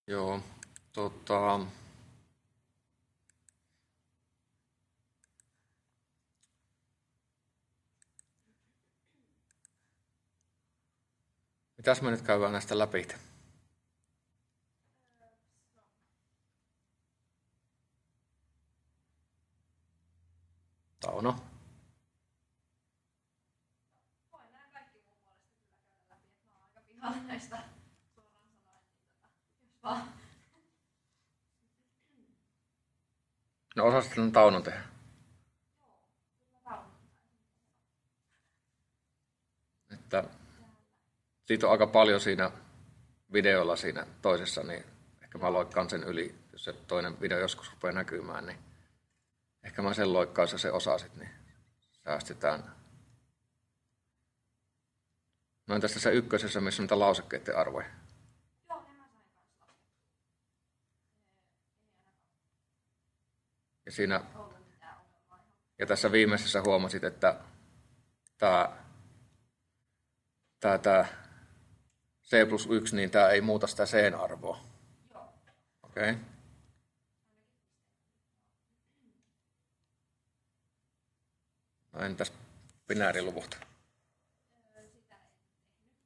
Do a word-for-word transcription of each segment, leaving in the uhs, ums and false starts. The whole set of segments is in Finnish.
Joo, tota, mitäs me nyt käydään näistä läpi? Tauno. Voin nämä kaikki mun puolesta kyllä käydä läpi, että mä oon aika pihalla näistä suoraan sanoen, niin tota, jos vaan. No osasitko sen taunon tehdä? Joo, kyllä mä taudun. Että siitä on aika paljon siinä videolla siinä toisessa, niin ehkä mä loikkaan sen yli, jos se toinen video joskus rupeaa näkymään, niin ehkä mä sen loikkaan, jos se osasit, niin säästetään. No entäs tässä ykkösessä, missä on niitä lausekkeiden arvoja? Joo, ne mä sain kanssa laskettua. Ja, siinä, Ei ollut mitään ongelmaa ihan. ja tässä viimeisessä huomasit, että tämä, tämä, tämä C plus yksi, niin tämä ei muuta sitä C-arvoa. Joo. Okei. Okay. No entäs binääriluvut? Öö, sitä en tehnyt.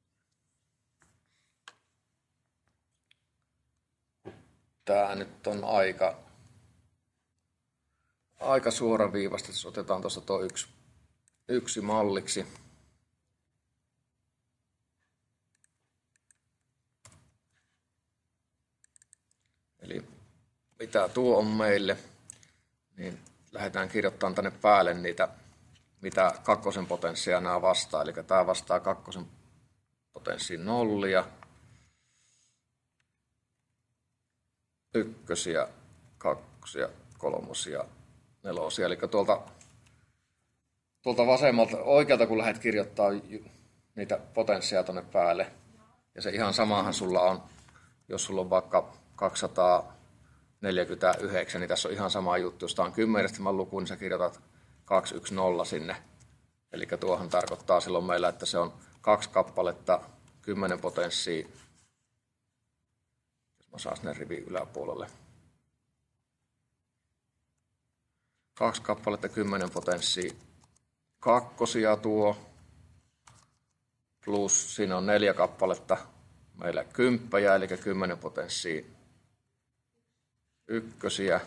Tää nyt on aika, aika suoraviivasta, jos otetaan tuossa tuo yksi, yksi malliksi. Eli mitä tuo on meille, niin lähdetään kirjoittamaan tänne päälle niitä, mitä kakkosen potenssia nämä vastaa. Eli tämä vastaa kakkosen potenssiin nollia, ykkösiä, kakkosia, kolmosia, nelosia. Eli tuolta, tuolta vasemmalta, oikealta kun lähdet kirjoittaa niitä potenssia tuonne päälle, ja se ihan samahan sulla on, jos sulla on vaikka kaksisataaneljäkymmentäyhdeksän, niin tässä on ihan sama juttu. Jos tämä on kymmenjärjestelmän luku, niin sä kirjoitat kaksisataakymmenen sinne. Eli tuohan tarkoittaa silloin meillä, että se on kaksi kappaletta, kymmenen potenssia. Jos mä saan sinne rivin yläpuolelle. Kaksi kappaletta, kymmenen potenssia. Kakkosia tuo. Plus siinä on neljä kappaletta. Meillä kymppäjä, eli kymmenen potenssia. Ykkösiä.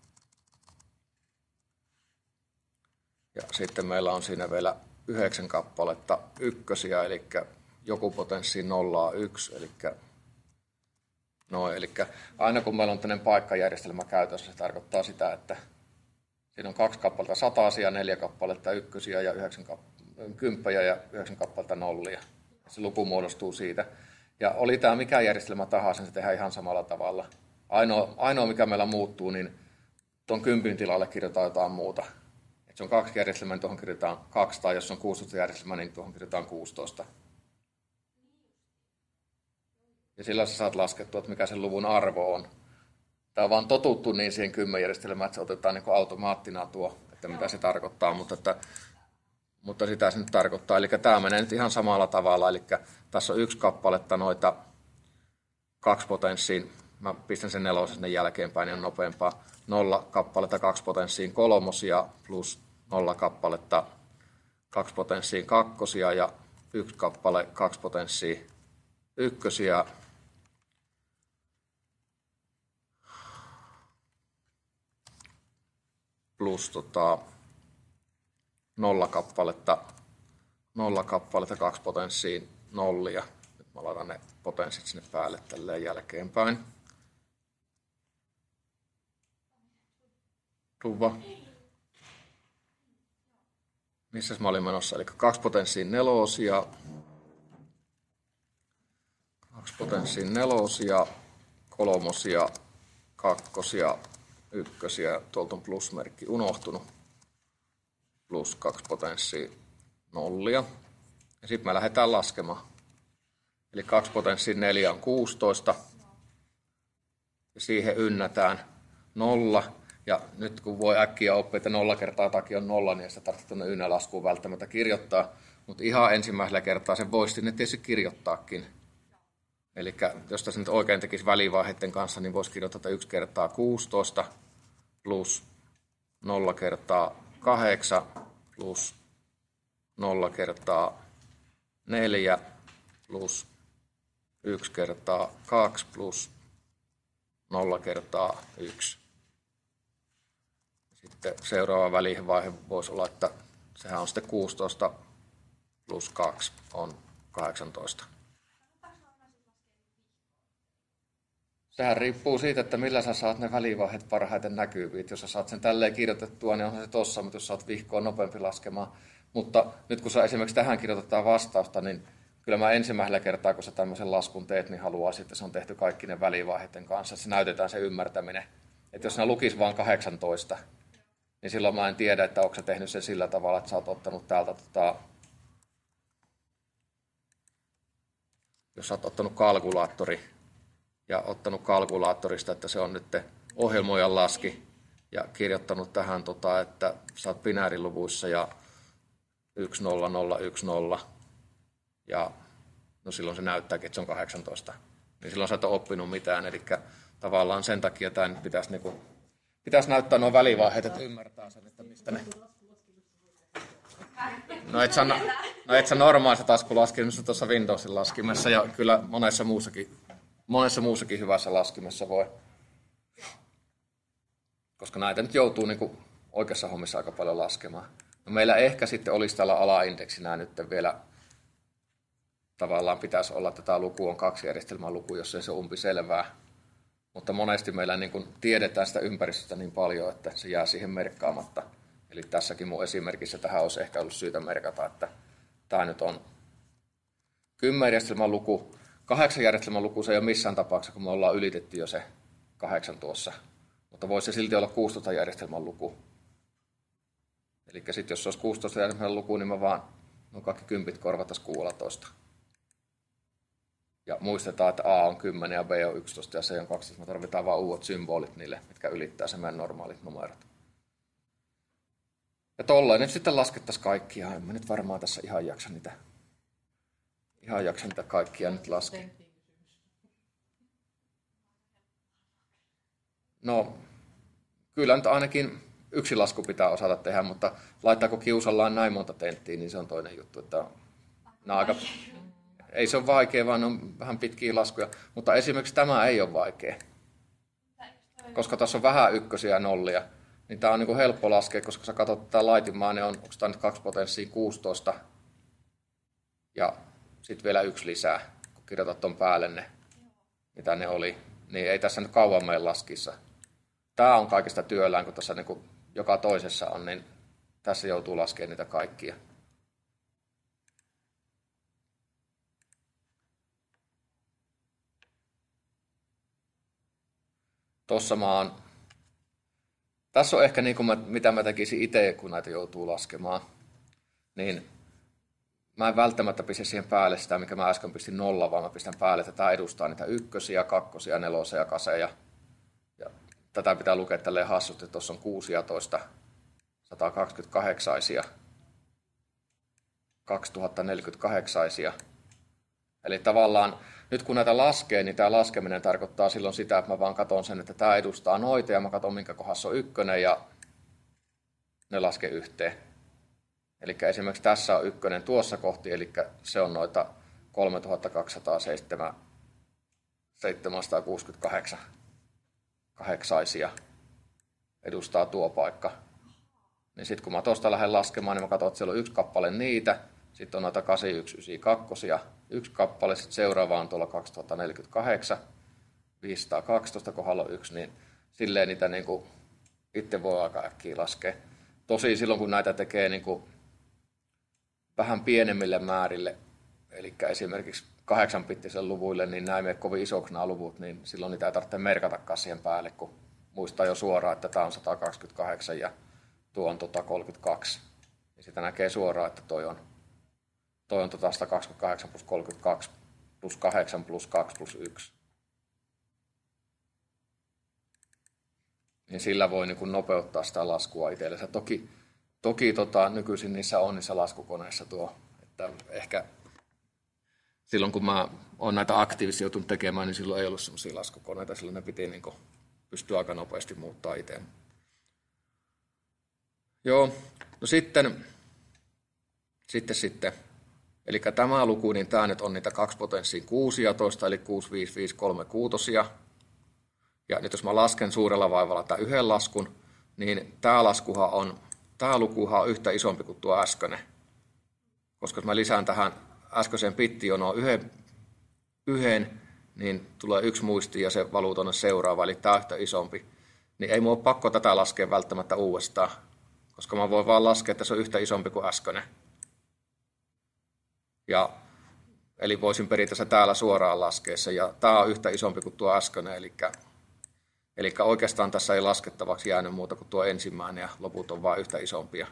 Ja sitten meillä on siinä vielä yhdeksän kappaletta ykkösiä, eli joku potenssi nollaa yksi, eli noin. Eli aina kun meillä on tämmöinen paikkajärjestelmä käytössä, se tarkoittaa sitä, että siinä on kaksi kappaletta satasia, neljä kappaletta ykkösiä ja yhdeksän kappaletta kymppäjä ja yhdeksän kappaletta nollia. Se luku muodostuu siitä. Ja oli tämä mikä järjestelmä tahansa, se tehdään ihan samalla tavalla. Ainoa, ainoa mikä meillä muuttuu, niin tuon kympin tilalle kirjoitetaan jotain muuta. Et se on kaksi järjestelmää, niin tuohon kirjoitetaan kaksi, tai jos on kuusitoista järjestelmää, niin tuohon kirjoitetaan kuusitoista. Ja sillä sä saat laskettua, että mikä sen luvun arvo on. Tämä on vaan totuttu niin siihen kymmenjärjestelmään, että se otetaan niin kuin automaattina tuo, että mitä se tarkoittaa, mutta, että, mutta sitä se nyt tarkoittaa. Eli tämä menee nyt ihan samalla tavalla, eli tässä on yksi kappaletta noita kaksi potenssiin. Mä pistän sen nelosen sinne jälkeenpäin, niin on nopeampaa. Nolla kappaletta kaksi potenssiin kolmosia plus nolla kappaletta kaksi potenssiin kakkosia ja yksi kappale kaksi potenssiin ykkösiä. Plus tota, nolla kappaletta, nolla kappaletta kaksi potenssiin nollia. Nyt mä laitan ne potenssit sinne päälle tälleen jälkeenpäin. Tuva. Missäs mä olin menossa? Eli kaksi potenssiin nelosia. Kaksi potenssiin nelosia, kolmosia, kakkosia, ykkösiä. Tuolta on plusmerkki unohtunut. Plus kaksi potenssiin nollia. Ja sitten me lähdetään laskemaan. Eli kaksi potenssiin neljä on kuusitoista. Ja siihen ynnätään nolla. Ja nyt kun voi äkkiä oppia, että nolla kertaa takia on nolla, niin sitä tarvitsee tuonne ynnälaskuun välttämättä kirjoittaa. Mutta ihan ensimmäisellä kertaa sen voisi sinne tietysti kirjoittaakin. Eli jos tässä nyt oikein tekisi välivaiheiden kanssa, niin voisi kirjoittaa, että yksi kertaa kuusitoista plus nolla kertaa kahdeksan plus nolla kertaa neljä plus yksi kertaa kaksi plus nolla kertaa yksi. Sitten seuraava välivaihe voisi olla, että sehän on sitten kuusitoista plus kaksi on kahdeksantoista. Sehän riippuu siitä, että millä sä saat ne välivaiheet parhaiten näkyviin. Jos sä saat sen tälleen kirjoitettua, niin onhan se tossa, mutta jos sä oot vihkoon nopeampi laskemaan. Mutta nyt kun sä esimerkiksi tähän kirjoitetaan vastausta, niin kyllä mä ensimmäisellä kertaa, kun sä tämmöisen laskun teet, niin haluaisin, että se on tehty kaikki ne välivaiheiden kanssa. Että se näytetään se ymmärtäminen. Että jos ne lukisi vaan kahdeksantoista, niin silloin mä en tiedä, että onko sä tehnyt sen sillä tavalla, että sä oot ottanut täältä, tota, jos sä oot ottanut kalkulaattori ja ottanut kalkulaattorista, että se on nyt ohjelmoijan laski ja kirjoittanut tähän, tota, että sä oot binääriluvuissa ja yksi nolla nolla yksi nolla ja no silloin se näyttääkin, että se on kahdeksantoista. Niin silloin sä et ole oppinut mitään, eli tavallaan sen takia tämä nyt pitäisi, niin kuin, pitäisi näyttää nuo välivaiheet, että ymmärtää sen, että mistä ne... No et sä, no et sä normaalissa taskulaskimessa tuossa Windowsin laskimessa ja kyllä monessa muussakin, monessa muussakin hyvässä laskimessa voi. Koska näitä nyt joutuu niin kuin oikeassa hommissa aika paljon laskemaan. No meillä ehkä sitten olisi tällä alaindeksinä nyt vielä tavallaan pitäisi olla, että tämä luku on kaksi järjestelmän luku, jos ei se umpi selvää. Mutta monesti meillä niin kuin tiedetään sitä ympäristöstä niin paljon, että se jää siihen merkkaamatta. Eli tässäkin mun esimerkissä tähän olisi ehkä ollut syytä merkata, että tämä nyt on kymmenen järjestelmän luku. Kahdeksan järjestelmän luku se ei ole missään tapauksessa, kun me ollaan ylitetty jo se kahdeksan tuossa. Mutta voisi se silti olla kuusitoista järjestelmän luku. Eli sitten jos se olisi kuusitoista järjestelmän luku, niin me vaan no kaikki kympit korvattaisiin kuusitoista. Ja muistetaan, että A on kymmenen ja B on yksitoista ja C on kaksitoista. Me tarvitaan vain uudet symbolit niille, mitkä ylittää se meidän normaalit numerot. Ja tollain nyt sitten laskettaisiin kaikkia. En mä nyt varmaan tässä ihan jaksa niitä, ihan jaksa niitä kaikkia nyt laskea. No, kyllä nyt ainakin yksi lasku pitää osata tehdä, mutta laittaako kiusallaan näin monta tenttiä, niin se on toinen juttu. Että aika... Ei se ole vaikea, vaan on vähän pitkiä laskuja. Mutta esimerkiksi tämä ei ole vaikea. Koska tässä on vähän ykkösiä ja nollia. Niin tämä on niin kuin helppo laskea, koska sä katsot tätä laitimaa, niin on, onko tämä nyt kaksi potenssia kuusitoista. Ja sitten vielä yksi lisää, kun kirjoitat tuon päälle ne, mitä ne oli. Niin ei tässä nyt kauan mene laskissa. Tämä on kaikista työllään, kun tässä niin kuin joka toisessa on, niin tässä joutuu laskemaan niitä kaikkia. Tuossa mä oon... Tässä on ehkä niin kuin mä, mitä mä tekisin itse, kun näitä joutuu laskemaan. Niin mä en välttämättä pistä siihen päälle sitä, mikä mä äsken pistin nolla, vaan mä pistän päälle, että tämä edustaa niitä ykkösiä, kakkosia, nelosia, kaseja. Ja tätä pitää lukea tälleen hassusti, että tuossa on kuusitoista, sata kaksikymmentäkahdeksaisia, kaksituhattaneljäkymmentäkahdeksaisia. Eli tavallaan nyt kun näitä laskee, niin tämä laskeminen tarkoittaa silloin sitä, että mä vaan katson sen, että tämä edustaa noita ja mä katson minkä kohdassa on ykkönen ja ne laskee yhteen. Eli esimerkiksi tässä on ykkönen tuossa kohti, eli se on noita kolmetuhattakaksisataaseitsemänkymmentäkahdeksan kahdeksaisia edustaa tuo paikka. Niin sitten kun mä tuosta lähden laskemaan, niin mä katson, että siellä on yksi kappale niitä. Sitten on noita kahdeksansataayhdeksänkymmentäkaksi, yksi kappale, sitten seuraava on tuolla kaksituhattaneljäkymmentäkahdeksan, viisisataakaksitoista kohdalla on yksi, niin silleen niitä niin kuin itse voi aika äkkiä laskea. Tosi silloin, kun näitä tekee niin kuin vähän pienemmille määrille, eli esimerkiksi kahdeksanpittiselle luvuille, niin nämä ei mene kovin isoksi nämä luvut, niin silloin niitä ei tarvitse merkatakaan siihen päälle, kun muistaa jo suoraan, että tämä on sata kaksikymmentäkahdeksan ja tuo on tota kolmekymmentäkaksi. Ja sitä näkee suoraan, että toi on Toi on tota sata kaksikymmentäkahdeksan plus kolmekymmentäkaksi plus kahdeksan plus kaksi plus yksi. Niin sillä voi niin kuin nopeuttaa sitä laskua itsellensä. Toki, toki tota, nykyisin niissä on niissä laskukoneissa tuo, että ehkä silloin kun mä oon näitä aktiivisia joutunut tekemään, niin silloin ei ollut semmoisia laskukoneita, silloin ne piti niin kuin pystyä aika nopeasti muuttaa itse. Joo, no sitten, sitten, sitten. Eli tämä luku, niin tämä nyt on niitä kaksi potenssiin kuusitoista, eli kuusi, viisi, viisi, kolme kuutosia. Ja nyt jos mä lasken suurella vaivalla tämän yhden laskun, niin tämä laskuhan on, tämä lukuhan on yhtä isompi kuin tuo äskeinen. Koska jos mä lisään tähän äskeiseen bittijonoon yhden, yhden, niin tulee yksi muisti ja se valuu tuonne seuraava, eli tämä on yhtä isompi. Niin ei mun ole pakko tätä laskea välttämättä uudestaan, koska mä voin vaan laskea, että se on yhtä isompi kuin äskeinen. Ja, eli voisin periaatteessa täällä suoraan laskea se, ja tämä on yhtä isompi kuin tuo äskeinen, eli, eli oikeastaan tässä ei laskettavaksi jäänyt muuta kuin tuo ensimmäinen, ja loput on vain yhtä isompia.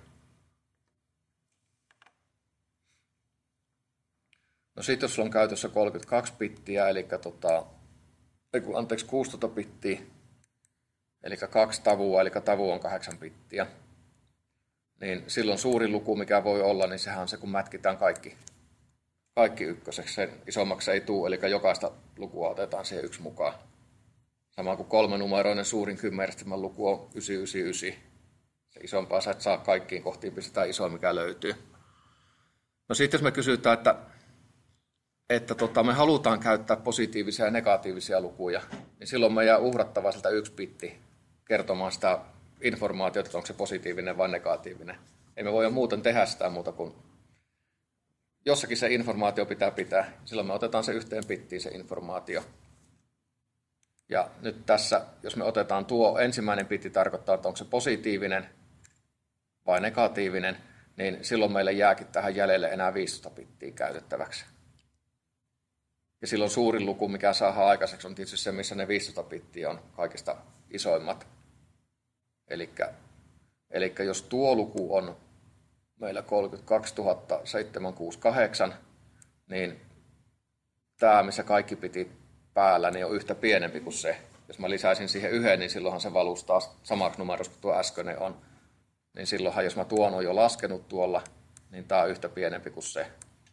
No sitten jos sulla on käytössä kolmekymmentäkaksi bittiä, eli tota, anteeksi kuusitoista bittiä, eli kaksi tavua, eli tavu on kahdeksan bittiä, niin silloin suurin luku, mikä voi olla, niin sehän on se, kun mätkitään kaikki, kaikki ykköseksi. Sen isommaksi ei tule, eli jokaista lukua otetaan siihen yksi mukaan. Sama kuin kolmenumeroinen suurin kymmenjärjestelmän luku on yhdeksänsataayhdeksänkymmentäyhdeksän. Se isompaa sä et saa kaikkiin kohtiin, pistetään iso, mikä löytyy. No sitten jos me kysytään, että että tota, me halutaan käyttää positiivisia ja negatiivisia lukuja, niin silloin me jää uhrattava sieltä yksi bitti kertomaan sitä informaatiota, että onko se positiivinen vai negatiivinen. Ei me voida muuten tehdä sitä muuta kuin jossakin se informaatio pitää pitää. Silloin me otetaan se yhteen bittiin se informaatio. Ja nyt tässä, jos me otetaan tuo ensimmäinen bitti tarkoittaa, että onko se positiivinen vai negatiivinen, niin silloin meille jääkin tähän jäljelle enää viisitoista bittiä käytettäväksi. Ja silloin suurin luku, mikä saadaan aikaiseksi, on tietysti se, missä ne viisitoista bittiä on kaikista isoimmat. Elikkä, elikkä jos tuo luku on meillä kolmekymmentäkaksituhatta seitsemänsataakuusikymmentäkahdeksan, niin tämä, missä kaikki piti päällä, niin on yhtä pienempi kuin se. Jos mä lisäisin siihen yhden, niin silloinhan se valuisi taas samaksi numeroksi kuin tuo äskeinen on. Niin silloinhan, jos mä tuon on jo laskenut tuolla, niin tämä on yhtä pienempi kuin se.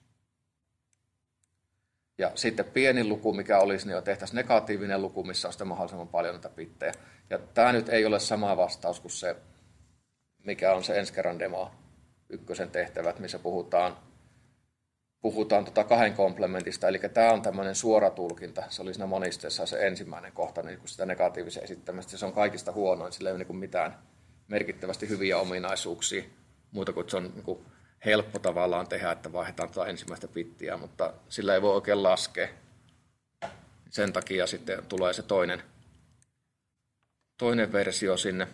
Ja sitten pienin luku, mikä olisi, niin tehtäisiin negatiivinen luku, missä on sitten mahdollisimman paljon näitä bittejä. Ja tämä nyt ei ole sama vastaus kuin se, mikä on se ensi kerran demo ykkösen tehtävät, missä puhutaan, puhutaan tota kahden komplementista. Eli tämä on tämmöinen suora tulkinta. Se oli siinä monisteessa se ensimmäinen kohta, niin kuin sitä negatiivisen esittämästä. Se on kaikista huonoin, sillä ei ole niin mitään merkittävästi hyviä ominaisuuksia, muuta kuin se on niin kuin helppo tavallaan tehdä, että vaihdetaan tuota ensimmäistä bittiä, mutta sillä ei voi oikein laskea. Sen takia sitten tulee se toinen, toinen versio sinne.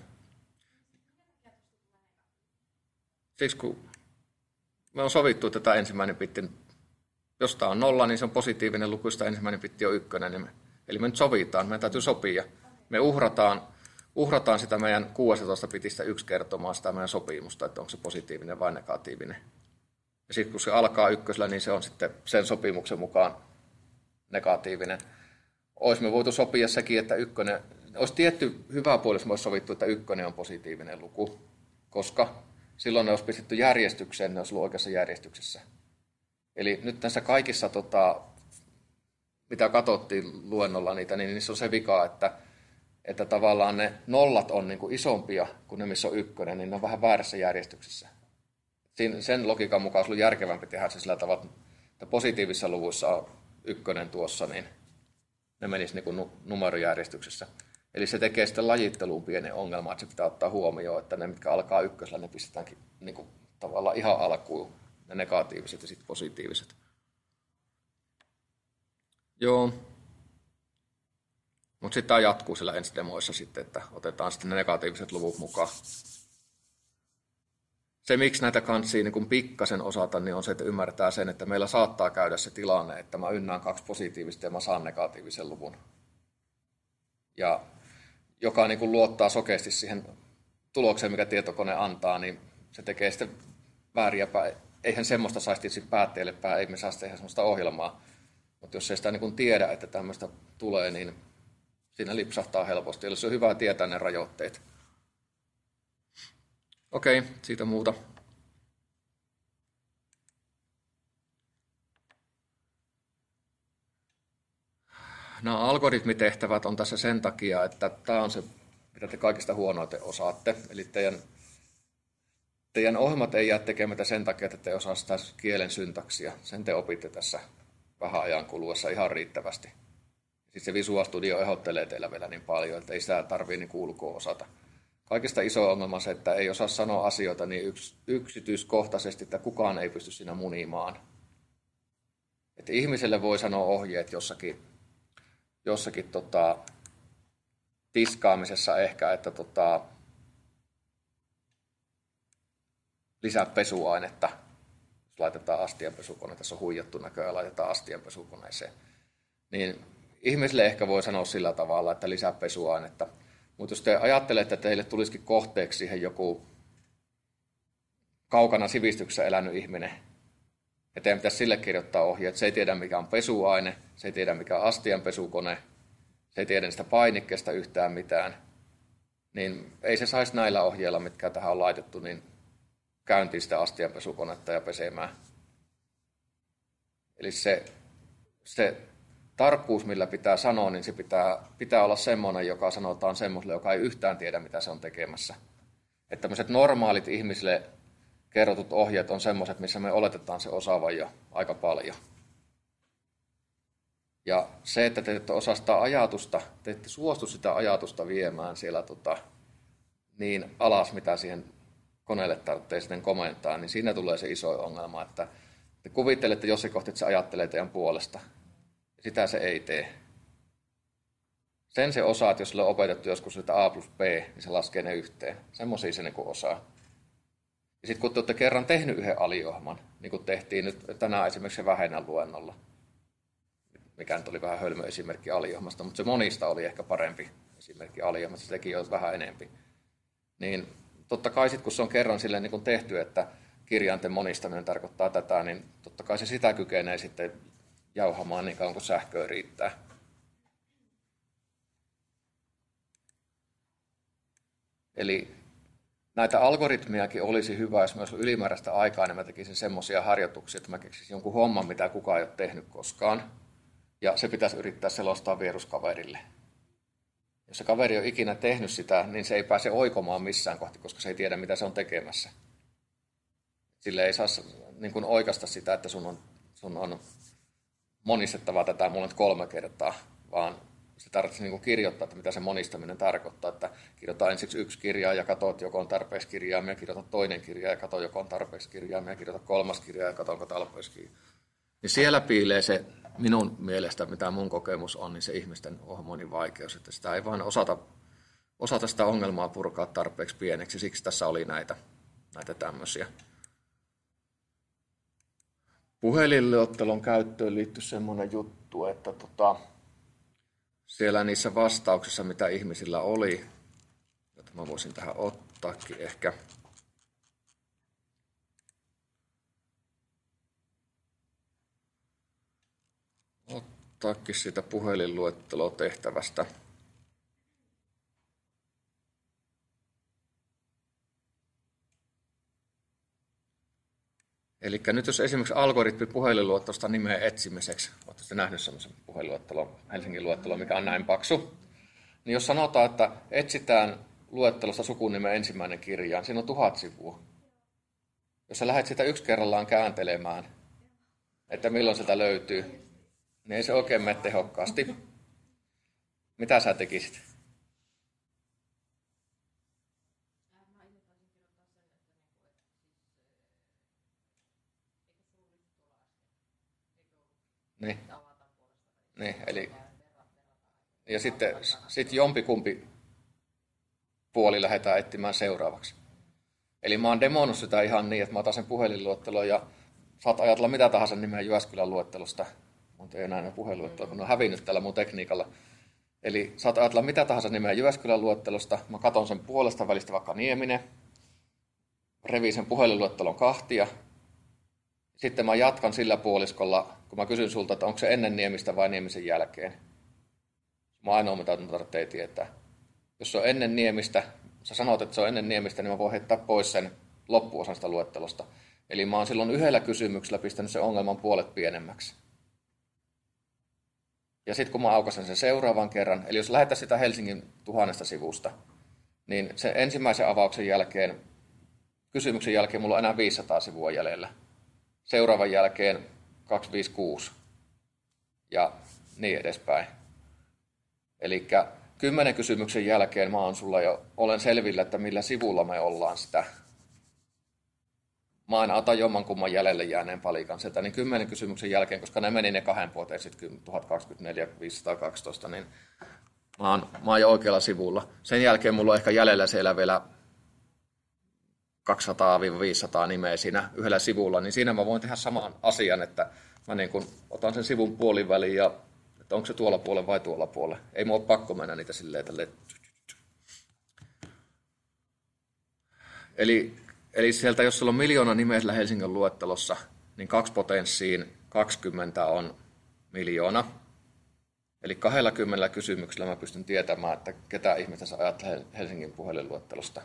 Siksi kun me on sovittu, että tämä ensimmäinen bitti, jos tämä on nolla, niin se on positiivinen luku, jos ensimmäinen bitti on ykkönen. Niin me, eli me nyt sovitaan, meidän täytyy sopia. Me uhrataan, uhrataan sitä meidän kuusitoista bitistä yksi kertomaan sitä meidän sopimusta, että onko se positiivinen vai negatiivinen. Ja sitten kun se alkaa ykkösellä, niin se on sitten sen sopimuksen mukaan negatiivinen. Olisi me voitu sopia sekin, että ykkönen, olisi tietty hyvä puoli, jos me olisi sovittu, että ykkönen on positiivinen luku, koska silloin ne olisi pistetty järjestykseen, ne olisi ollut oikeassa järjestyksessä. Eli nyt tässä kaikissa, tota, mitä katsottiin luennolla niitä, niin niissä on se vika, että että tavallaan ne nollat on niin kuin isompia kuin ne, missä on ykkönen, niin ne on vähän väärässä järjestyksessä. Sen logiikan mukaan olisi ollut järkevämpi tehdä se sillä tavalla, että positiivisissa luvuissa on ykkönen tuossa, niin ne menisivät niin kuin numerojärjestyksessä. Eli se tekee sitten lajitteluun pienen ongelman, että se pitää ottaa huomioon, että ne, mitkä alkaa ykkösellä, ne pistetäänkin niin kuin tavallaan ihan alkuun, ne negatiiviset ja sitten positiiviset. Joo. Mutta sitten tämä jatkuu siellä ensidemoissa sitten, että otetaan sitten ne negatiiviset luvut mukaan. Se, miksi näitä kansia niin pikkasen osata, niin on se, että ymmärtää sen, että meillä saattaa käydä se tilanne, että mä ynnään kaksi positiivista ja mä saan negatiivisen luvun. Ja joka niin kuin luottaa sokeasti siihen tulokseen, mikä tietokone antaa, niin se tekee sitten vääriä päin. Eihän semmoista saisi tietysti päätteelle päin, ei me saisi tehdä semmoista ohjelmaa. Mutta jos ei sitä niin kuin tiedä, että tämmöistä tulee, niin siinä lipsahtaa helposti. Eli se on hyvä tietää ne rajoitteet. Okei, siitä muuta. nämä algoritmitehtävät on tässä sen takia, että tämä on se, mitä te kaikista huonoiten osaatte. Eli teidän, teidän ohjelmat ei jää tekemättä sen takia, että te osaa sitä kielen syntaksia. Sen te opitte tässä vähän ajan kuluessa ihan riittävästi. Sitten se Visual Studio ehdottelee teillä vielä niin paljon, että ei sitä tarvitse niin ulkoa osata. Kaikista iso ongelma on se, että ei osaa sanoa asioita niin yks, yksityiskohtaisesti, että kukaan ei pysty siinä munimaan. Että ihmiselle voi sanoa ohjeet jossakin, jossakin tota, tiskaamisessa ehkä, että tota, lisää pesuainetta. Jos laitetaan astianpesukone, tässä on huijattu näköjään, laitetaan astianpesukoneeseen. Niin ihmiselle ehkä voi sanoa sillä tavalla, että lisää pesuainetta. Mutta jos te ajattelette, että teille tulisikin kohteeksi siihen joku kaukana sivistyksessä elänyt ihminen, ja teidän pitäisi sille kirjoittaa ohjeet, se ei tiedä mikä on pesuaine, se ei tiedä mikä on astianpesukone, se ei tiedä niistä painikkeesta yhtään mitään, niin ei se saisi näillä ohjeilla, mitkä tähän on laitettu, niin käyntiin sitä astianpesukonetta ja pesemään. Eli se, se tarkkuus, millä pitää sanoa, niin se pitää, pitää olla semmoinen, joka sanotaan semmoiselle, joka ei yhtään tiedä, mitä se on tekemässä. Että tämmöiset normaalit ihmisille kerrotut ohjeet on semmoiset, missä me oletetaan se osaavan jo aika paljon. Ja se, että te ette osaa sitä ajatusta, te ette suostu sitä ajatusta viemään siellä tota, niin alas, mitä siihen koneelle tarvitsee sitten komentaa, niin siinä tulee se iso ongelma, että te kuvittelette jossain kohti, että se ajattelee teidän puolesta. Sitä se ei tee. Sen se osaa, että jos sille on opetettu joskus sitä A plus B, niin se laskee ne yhteen. Semmoisia se niin osaa. Ja sitten kun te olette kerran tehnyt yhden aliohjelman, niin kuin tehtiin nyt tänään esimerkiksi se Vähennän luennolla, mikä nyt oli vähän hölmö esimerkki aliohjelmasta, mutta se monista oli ehkä parempi esimerkki aliohjelmasta, se teki jo vähän enempi. Niin totta kai sitten kun se on kerran silleen niin kuin tehty, että kirjainten monistaminen tarkoittaa tätä, niin totta kai se sitä kykenee sitten jauhamaan niin kauan kuin sähköä riittää. Eli näitä algoritmiakin olisi hyvä, jos myös ylimääräistä aikaa, niin mä tekisin semmoisia harjoituksia, että mä keksisin jonkun homman, mitä kukaan ei ole tehnyt koskaan. Ja se pitäisi yrittää selostaa vieruskaverille. Jos se kaveri on ikinä tehnyt sitä, niin se ei pääse oikomaan missään kohti, koska se ei tiedä, mitä se on tekemässä. Sille ei saa niin kuin oikaista sitä, että sun on, sun on monistettava tätä mulle nyt kolme kertaa, vaan se tarvitsee niin kuin kirjoittaa, että mitä se monistaminen tarkoittaa, että kirjoita ensiksi yksi kirjaa ja katso, että joko on tarpeeksi kirjaimia, kirjoita toinen kirja ja katso, joko on tarpeeksi kirjaimia, kirjoita kolmas kirja ja katso, onko tarpeeksi kirjaimia. Niin siellä piilee se minun mielestä, mitä mun kokemus on, niin se ihmisten ohjelmoinnin vaikeus, että sitä ei vaan osata, osata sitä ongelmaa purkaa tarpeeksi pieneksi, siksi tässä oli näitä, näitä tämmöisiä. Puhelinluettelon käyttöön liittyy semmoinen juttu, että tota, siellä niissä vastauksissa, mitä ihmisillä oli, jota mä voisin tähän ottaakin ehkä. Ottaakin siitä puhelinluettelotehtävästä. Eli nyt jos esimerkiksi algoritmi puhelinluettelosta nimeä etsimiseksi, olette sitten nähnyt sellaisen puhelinluettelon, Helsingin luettelo, mikä on näin paksu, niin jos sanotaan, että etsitään luettelosta sukunimen ensimmäinen kirjaan, siinä on tuhat sivua. Jos sä lähdet sitä yksi kerrallaan kääntelemään, että milloin sitä löytyy, niin ei se oikein mene tehokkaasti. Mitä sä tekisit? Niin. Niin, eli ja sitten sit jompikumpi puoli lähdetään etsimään seuraavaksi. Eli mä oon demonut sitä ihan niin, että mä otan sen puhelinluettelon ja saat ajatella mitä tahansa nimeä Jyväskylän luettelosta. Mutta ei enää enää puhelinluettelo, kun ne on hävinnyt tällä mun tekniikalla. Eli saat ajatella mitä tahansa nimeä Jyväskylän luettelosta. Mä katon sen puolesta välistä vaikka Nieminen. Revin sen puhelinluettelon kahtia. Sitten mä jatkan sillä puoliskolla, kun mä kysyn sulta, että onko se ennen Niemistä vai Niemisen jälkeen. Mä ainoa, mitä tarvitsee tietää. Jos se on ennen Niemistä, sä sanot, että se on ennen Niemistä, niin mä voin heittää pois sen loppuosan sitä luettelosta. Eli mä oon silloin yhdellä kysymyksellä pistänyt sen ongelman puolet pienemmäksi. Ja sitten kun mä aukaisen sen seuraavan kerran, eli jos lähdetään sitä Helsingin tuhannesta sivusta, niin sen ensimmäisen avauksen jälkeen, kysymyksen jälkeen mulla on enää viisisataa sivua jäljellä. Seuraavan jälkeen kaksisataaviisikymmentäkuusi ja niin edespäin. Eli kymmenen kysymyksen jälkeen mä oon sulla jo, olen selvillä, että millä sivulla me ollaan sitä. Mä aina otan jommankumman jäljelle jääneen palikan sieltä, niin kymmenen kysymyksen jälkeen, koska ne meni ne kahden vuoteen sitten tuhatkaksikymmentäneljä viisisataakaksitoista, niin mä oon, mä oon jo oikealla sivulla. Sen jälkeen mulla on ehkä jäljellä siellä vielä kaksisataa viisisataa nimeä siinä yhdellä sivulla, niin siinä mä voin tehdä saman asian, että mä niin kun otan sen sivun puoliväliin ja että onko se tuolla puolella vai tuolla puolella. Ei mua ole pakko mennä niitä silleen tälleen. Eli, eli sieltä, jos sulla on miljoona nimeä sillä Helsingin luettelossa, niin kaksi potenssiin kaksikymmentä on miljoona. Eli kaksikymmentä kysymyksellä mä pystyn tietämään, että ketä ihmistä sä ajattelee Helsingin puhelinluettelosta.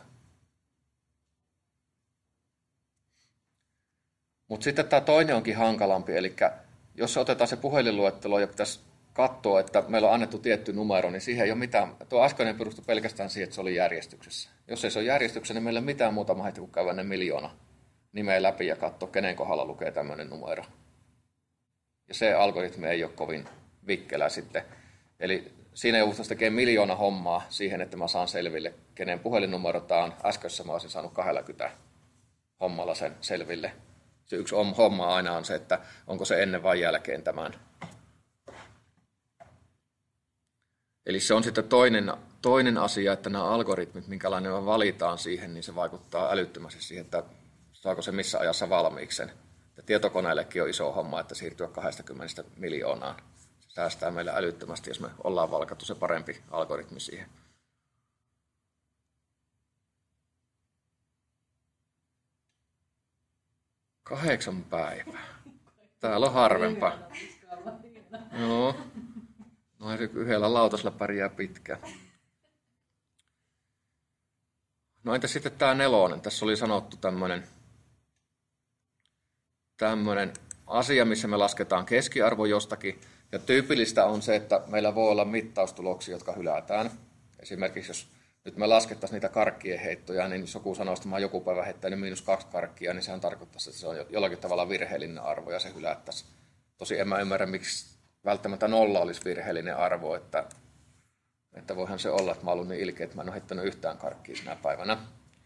Mutta sitten tämä toinen onkin hankalampi, eli jos otetaan se puhelinluettelo ja pitäisi katsoa, että meillä on annettu tietty numero, niin siihen ei ole mitään. Tuo äskeinen perustui pelkästään siihen, että se oli järjestyksessä. Jos ei se ole järjestyksessä, niin meillä ei ole mitään muuta mahdollista kuin käydä ne miljoona nimeä läpi ja katsoa, kenen kohdalla lukee tämmöinen numero. Ja se algoritmi ei ole kovin vikkelä sitten. Eli siinä joudutaan tekemään miljoona hommaa siihen, että mä saan selville, kenen puhelinnumero tämä on. Äskeisessä mä olisin saanut kaksikymmentä hommalla sen selville. Se yksi homma aina on se, että onko se ennen vai jälkeen tämän. Eli se on sitten toinen, toinen asia, että nämä algoritmit, minkälainen me valitaan siihen, niin se vaikuttaa älyttömästi siihen, että saako se missä ajassa valmiiksi sen. Ja tietokoneellekin on iso homma, että siirtyä kaksikymmentä miljoonaan. Se säästää meille älyttömästi, jos me ollaan valkattu se parempi algoritmi siihen. Kahdeksan päivää. Täällä on harvempaa. Joo. No yhdellä lautasella pärjää pitkään. No entä sitten tämä nelonen? Tässä oli sanottu tämmöinen tämmöinen asia, missä me lasketaan keskiarvo jostakin. Ja tyypillistä on se, että meillä voi olla mittaustuloksia, jotka hylätään. Esimerkiksi jos nyt me laskettaisiin niitä karkkien heittoja, niin jos joku sanoo, että mä oon joku päivä heittänyt miinus kaksi karkkia, niin sehän tarkoittaisi, että se on jollakin tavalla virheellinen arvo ja se hylättäisiin. Tosi en mä ymmärrä, miksi välttämättä nolla olisi virheellinen arvo, että, että voihan se olla, että mä oon ollut niin ilkeä, että mä en ole heittänyt yhtään karkkia sinä päivänä.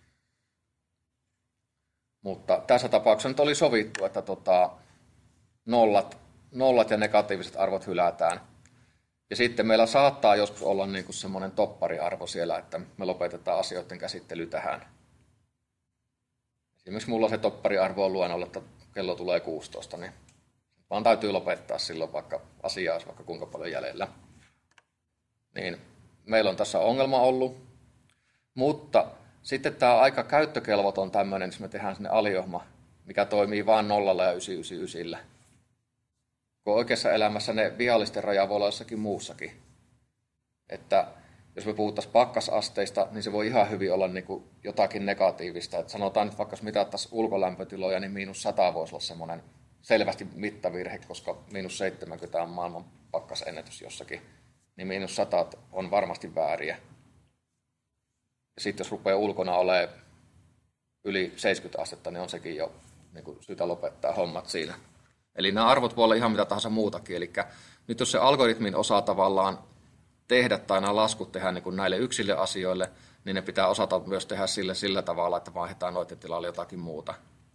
Mutta tässä tapauksessa nyt oli sovittu, että tota, nollat, nollat ja negatiiviset arvot hylätään. Ja sitten meillä saattaa joskus olla niin kuin semmoinen toppariarvo siellä, että me lopetetaan asioiden käsittely tähän. Esimerkiksi mulla se toppariarvo on luennolla, että kello tulee kuusitoista, niin vaan täytyy lopettaa silloin, vaikka asiaa olisi vaikka kuinka paljon jäljellä. Niin meillä on tässä ongelma ollut, mutta sitten tämä aika käyttökelvoton tämmöinen, jos me tehdään sinne aliohma, mikä toimii vain nollalla ja yhdeksänsataayhdeksänkymmentäyhdeksän. Kun oikeassa elämässä ne viallisten raja voi olla jossakin muussakin. Että jos me puhuttaisiin pakkasasteista, niin se voi ihan hyvin olla niin kuin jotakin negatiivista. Että sanotaan nyt vaikka jos mitattaisiin ulkolämpötiloja, niin miinus sata voisi olla semmoinen selvästi mittavirhe, koska miinus seitsemänkymmentä on maailman pakkasennätys jossakin. Niin miinus sata on varmasti vääriä. Ja sitten jos rupeaa ulkona olemaan yli seitsemänkymmentä astetta, niin on sekin jo niin kuin syytä lopettaa hommat siinä. Eli nämä arvot voi olla ihan mitä tahansa muutakin. Eli nyt jos se algoritmin osaa tavallaan tehdä tai nämä laskut tehdä niin kuin näille yksille asioille, niin ne pitää osata myös tehdä sille sillä tavalla, että vaihdetaan noiden tilalle jotakin muuta.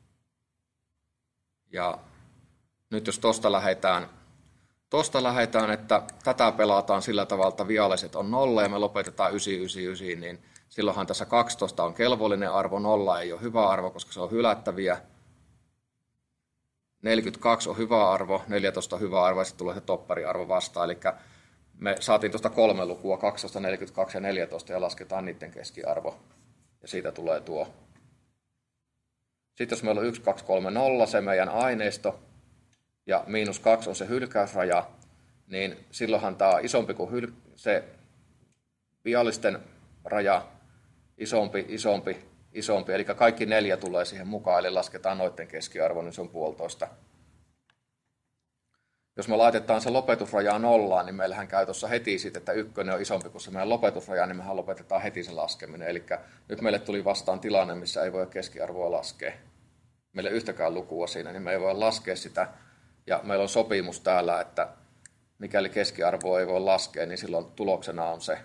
Ja nyt jos tuosta lähdetään, tosta lähdetään, että tätä pelataan sillä tavalla, että vialliset on nolla ja me lopetetaan yhdeksänsataayhdeksänkymmentäyhdeksän, niin silloinhan tässä kaksitoista on kelvollinen arvo, nolla ei ole hyvä arvo, koska se on hylättäviä. neljäkymmentäkaksi on hyvä arvo, neljätoista on hyvä arvo ja sitten tulee se toppariarvo vastaan. Eli me saatiin tuosta kolme lukua, kaksitoista, neljäkymmentäkaksi ja neljätoista ja lasketaan niiden keskiarvo. Ja siitä tulee tuo. Sitten jos meillä on yksi, kaksi, kolme, nolla, se meidän aineisto, ja miinus kaksi on se hylkäysraja, niin silloinhan tämä on isompi kuin hyl- se viallisten raja, isompi, isompi, isompi. Eli kaikki neljä tulee siihen mukaan, eli lasketaan noiden keskiarvo, niin se on puolitoista. jos me laitetaan se lopetusraja nollaan, niin meillähän käy tuossa heti sitten, että ykkönen on isompi kuin se meidän lopetusraja, niin mehän lopetetaan heti se laskeminen. Eli nyt meille tuli vastaan tilanne, missä ei voi keskiarvoa laskea. Meillä ei yhtäkään lukua siinä, niin me ei voi laskea sitä. Ja meillä on sopimus täällä, että mikäli keskiarvoa ei voi laskea, niin silloin tuloksena on se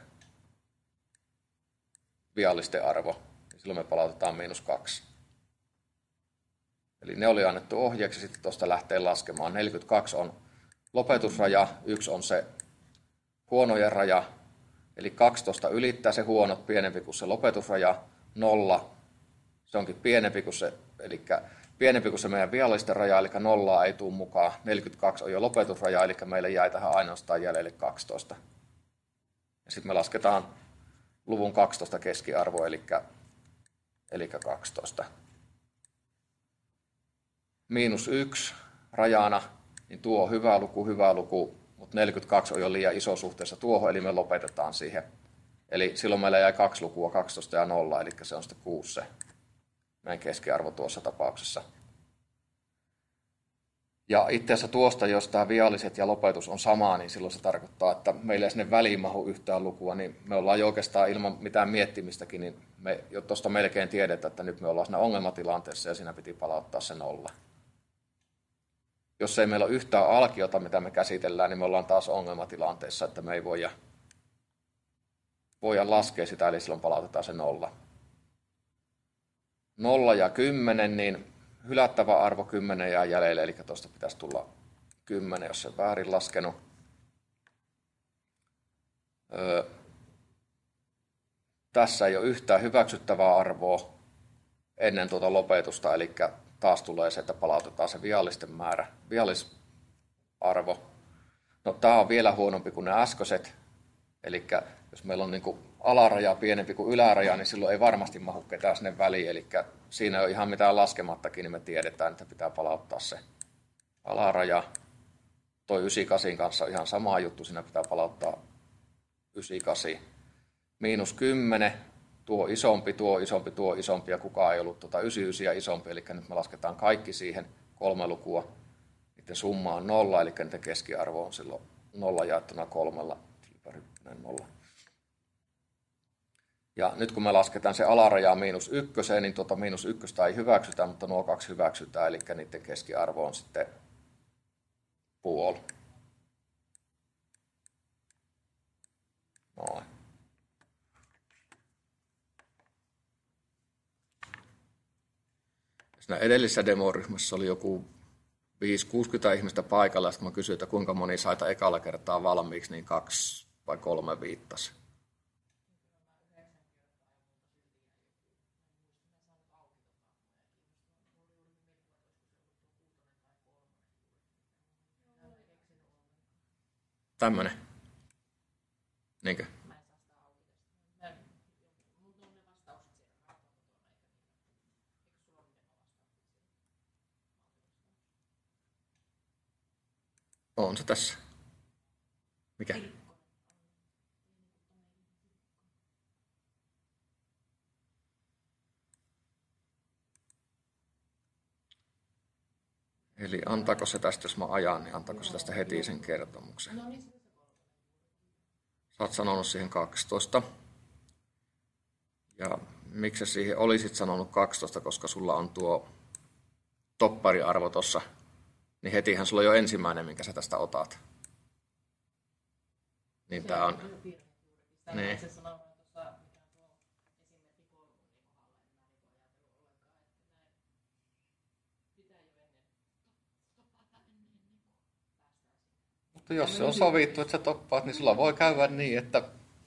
viallisten arvo. Silloin me palautetaan miinus kaksi. Eli ne oli annettu ohjeeksi, sitten tuosta lähtee laskemaan. neljäkymmentäkaksi on lopetusraja, yksi on se huonojen raja, eli kaksitoista ylittää se huonot pienempi kuin se lopetusraja, nolla, se onkin pienempi kuin se, eli pienempi kuin se meidän viallisten raja, eli nollaa ei tule mukaan, neljäkymmentäkaksi on jo lopetusraja, eli meille jäi tähän ainoastaan jäljelle kaksitoista. Ja sitten me lasketaan luvun kaksitoista keskiarvo, eli, eli kaksitoista. Miinus yksi rajana, niin tuo on hyvä luku, hyvä luku, mutta neljäkymmentäkaksi on jo liian iso suhteessa tuohon, eli me lopetetaan siihen. Eli silloin meillä jäi kaksi lukua, kaksitoista ja nolla, eli se on sitten kuusi se meidän keskiarvo tuossa tapauksessa. Ja itse asiassa tuosta, jos tämä vialliset ja lopetus on sama, niin silloin se tarkoittaa, että meillä ei sinne väliin mahu yhtään lukua, niin me ollaan jo oikeastaan ilman mitään miettimistäkin, niin me jo tuosta melkein tiedetään, että nyt me ollaan siinä ongelmatilanteessa ja siinä piti palauttaa se nolla. Jos ei meillä ole yhtään alkiota, mitä me käsitellään, niin me ollaan taas ongelmatilanteessa, että me ei voida, voida laskea sitä, eli silloin palautetaan se nolla. Nolla ja kymmenen, niin hylättävä arvo kymmenen jää jäljelle, eli tuosta pitäisi tulla kymmenen, jos se on väärin laskenut. Öö, tässä ei ole yhtään hyväksyttävää arvoa ennen tuota lopetusta, eli taas tulee se, että palautetaan se viallisten määrä, viallisarvo. No, tämä on vielä huonompi kuin ne äskeiset, eli jos meillä on niin kuin alaraja pienempi kuin yläraja, niin silloin ei varmasti mahu ketään sinne väliin, eli siinä ei ole ihan mitään laskemattakin, niin me tiedetään, että pitää palauttaa se alaraja. Toi yhdeksänkymmentäkahdeksan kanssa on ihan sama juttu, siinä pitää palauttaa yhdeksänkymmentäkahdeksan. Miinus kymmenen, tuo isompi, tuo isompi, tuo isompi, ja kukaan ei ollut tuota yhdeksänkymmentäyhdeksän ja isompi, eli nyt me lasketaan kaikki siihen kolme lukua. Niiden summa on nolla, eli niiden keskiarvo on silloin nolla jaettuna kolmella. Nolla. Ja nyt kun me lasketaan se alaraja miinus ykköseen, niin tuota miinus ykköstä ei hyväksytä, mutta nuo kaksi hyväksytään, eli niiden keskiarvo on sitten puoli. Noin. Siinä edellisessä demoryhmässä oli joku viisi kuusikymmentä ihmistä paikalla, ja sitten mä kysyin, että kuinka moni saita ekalla kertaa valmiiksi, niin kaksi vai kolme viittasi. Tämmönen. Niinkö? On se tässä. Mikä? Eli antaako se tästä, jos mä ajan, niin antaako se tästä heti sen kertomuksen? Sä oot sanonut siihen kaksitoista. Ja miksi siihen olisit sanonut kaksitoista, koska sulla on tuo toppariarvo tuossa, niin hetihän sulla on jo ensimmäinen, minkä sä tästä otat. Niin tää on... Niin. Mutta jos se on sovittu, että sä toppaat, niin sulla voi käydä niin, että...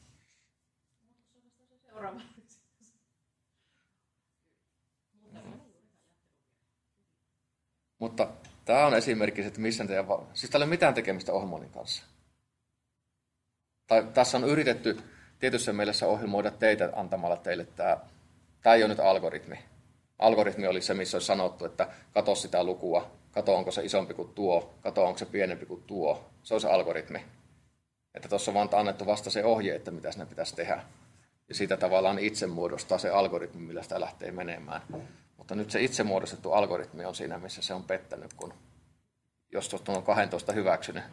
Mutta tämä on esimerkki, että missä teidän... Siis täällä ei ole mitään tekemistä ohjelmoinnin kanssa. Tai tässä on yritetty tietyssä mielessä ohjelmoida teitä antamalla teille tämä... Tämä ei ole nyt algoritmi. Algoritmi oli se, missä olisi sanottu, että katso sitä lukua, katso onko se isompi kuin tuo, katso onko se pienempi kuin tuo. Se on se algoritmi. Että tuossa on vaan annettu vasta se ohje, että mitä sinne pitäisi tehdä. Ja siitä tavallaan itse muodostaa se algoritmi, millä sitä lähtee menemään. Mutta nyt se itse muodostettu algoritmi on siinä, missä se on pettänyt, kun jos tuosta on kaksitoista hyväksynyt.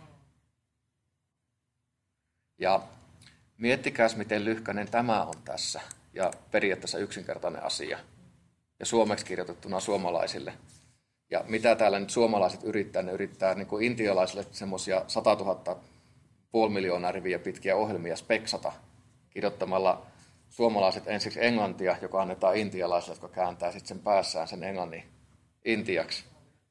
Ja miettikääs, miten lyhkäinen tämä on tässä ja periaatteessa yksinkertainen asia. Ja suomeksi kirjoitettuna suomalaisille. Ja mitä täällä nyt suomalaiset yrittää, ne yrittää niin kuin intialaisille semmoisia satatuhatta puoli miljoonaa riviä pitkiä ohjelmia speksata kirjoittamalla suomalaiset ensiksi englantia, joka annetaan intialaisille, jotka kääntää sitten sen päässään sen englannin intiaksi.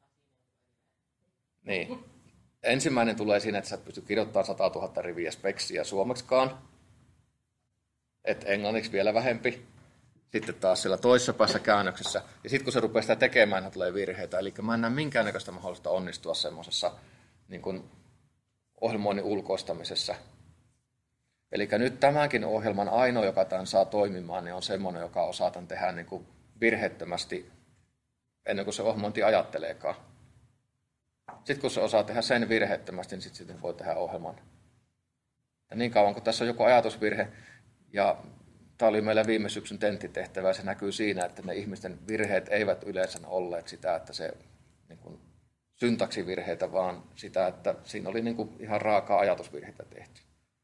Niin. Ensimmäinen tulee siinä, että sä et pysty kirjoittamaan satatuhatta riviä speksiä suomeksikaan. Et englanniksi vielä vähempi. Sitten taas siellä toisessa päässä käännöksessä. Ja sitten kun se rupeaa sitä tekemään, niin tulee virheitä. Eli mä en näe minkäännäköistä mahdollista onnistua semmoisessa niin kuin ohjelmoinnin ulkoistamisessa. Eli nyt tämänkin ohjelman ainoa, joka tämän saa toimimaan, niin on semmoinen, joka osaa tämän tehdä niin kuin virheettömästi ennen kuin se ohjelmointi ajatteleekaan. Sitten kun se osaa tehdä sen virheettömästi, niin sitten voi tehdä ohjelman. Ja niin kauan kun tässä on joku ajatusvirhe, ja tämä oli meillä viime syksyn tenttitehtävä, ja se näkyy siinä, että ne ihmisten virheet eivät yleensä olleet sitä, että se niin kuin, syntaksivirheitä, vaan sitä, että siinä oli niin kuin, ihan raakaa ajatusvirheitä tehty.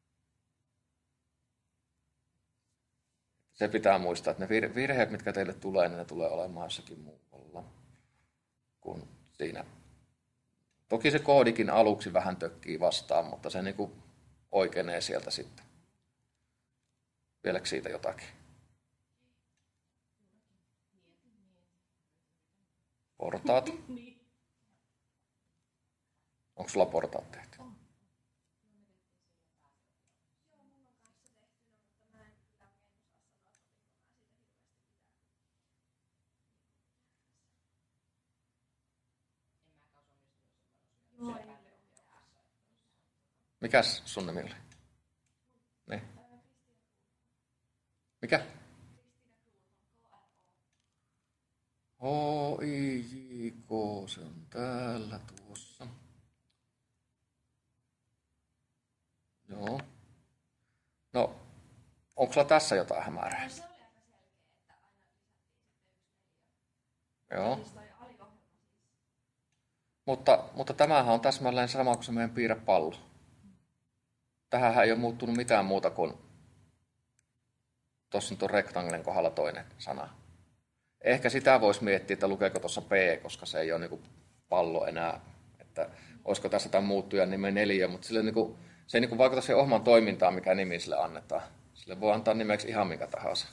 Se pitää muistaa, että ne virheet, mitkä teille tulee, niin ne tulee olemaan jossakin muualla kuin siinä. Toki se koodikin aluksi vähän tökkii vastaan, mutta se niin kuin oikeenee sieltä sitten. Vieläkö siitä jotakin? Portaat? Onko sulla portaat tehty? Mikäs sun nimi oli? Niin. Mikä? H I J K, se on täällä tuossa. Joo. No, onko sulla tässä jotain hämärää? Se oli aika selkeä, että aina lisättiin sitten yksi neljä. Joo. Mutta, mutta tämähän on täsmälleen sama kuin se meidän piirrepallo. Tähänhän ei ole muuttunut mitään muuta kuin tuossa on tuon rektanglen kohdalla toinen sana. Ehkä sitä voisi miettiä, että lukeeko tuossa P, koska se ei ole niin kuin pallo enää. Että olisiko tässä jotain muuttuja nimen neljä, mutta sille niin kuin, se ei niin kuin vaikuta siihen ohjelman toimintaan, mikä nimi sille annetaan. Sille voi antaa nimeksi ihan mikä tahansa.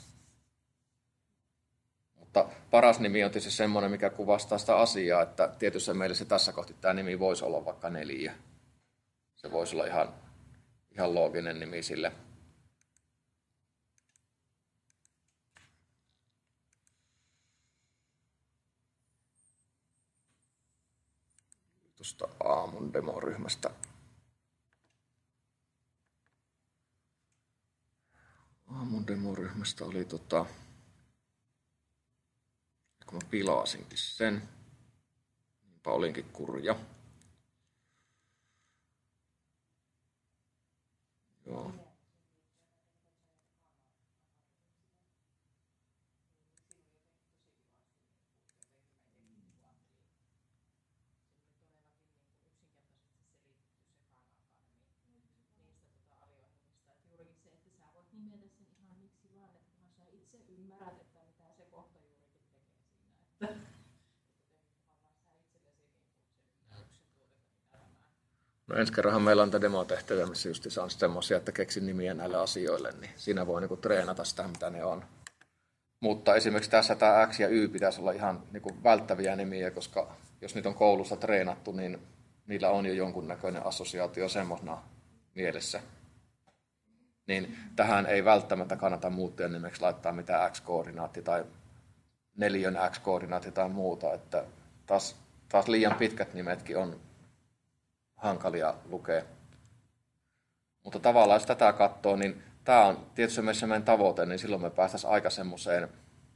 Mutta paras nimi on tietysti semmoinen, mikä kuvastaa sitä asiaa, että tietysti meille se tässä kohti tämä nimi voisi olla vaikka neljä. Se voisi olla ihan, ihan looginen nimi sille. Tuosta aamun demoryhmästä. Aamun demoryhmästä oli tota, kun mä pilasinkin sen, niinpä olinkin kurja. Joo. No ensi kerranhan meillä on tämä demotehtävä, missä just on semmoisia, että keksin nimiä näille asioille, niin siinä voi niinku treenata sitä, mitä ne on. Mutta esimerkiksi tässä tämä X ja Y pitäisi olla ihan niinku välttäviä nimiä, koska jos niitä on koulussa treenattu, niin niillä on jo jonkunnäköinen assosiaatio semmoisena mielessä. Niin tähän ei välttämättä kannata muuttua nimeksi laittaa mitään X-koordinaatti tai neljön X-koordinaatti tai muuta, että taas, taas liian pitkät nimetkin on hankalia lukea. Mutta tavallaan jos tätä katsoo, niin tämä on tietysti myös meidän tavoite, niin silloin me päästäisiin aika semmoiseen,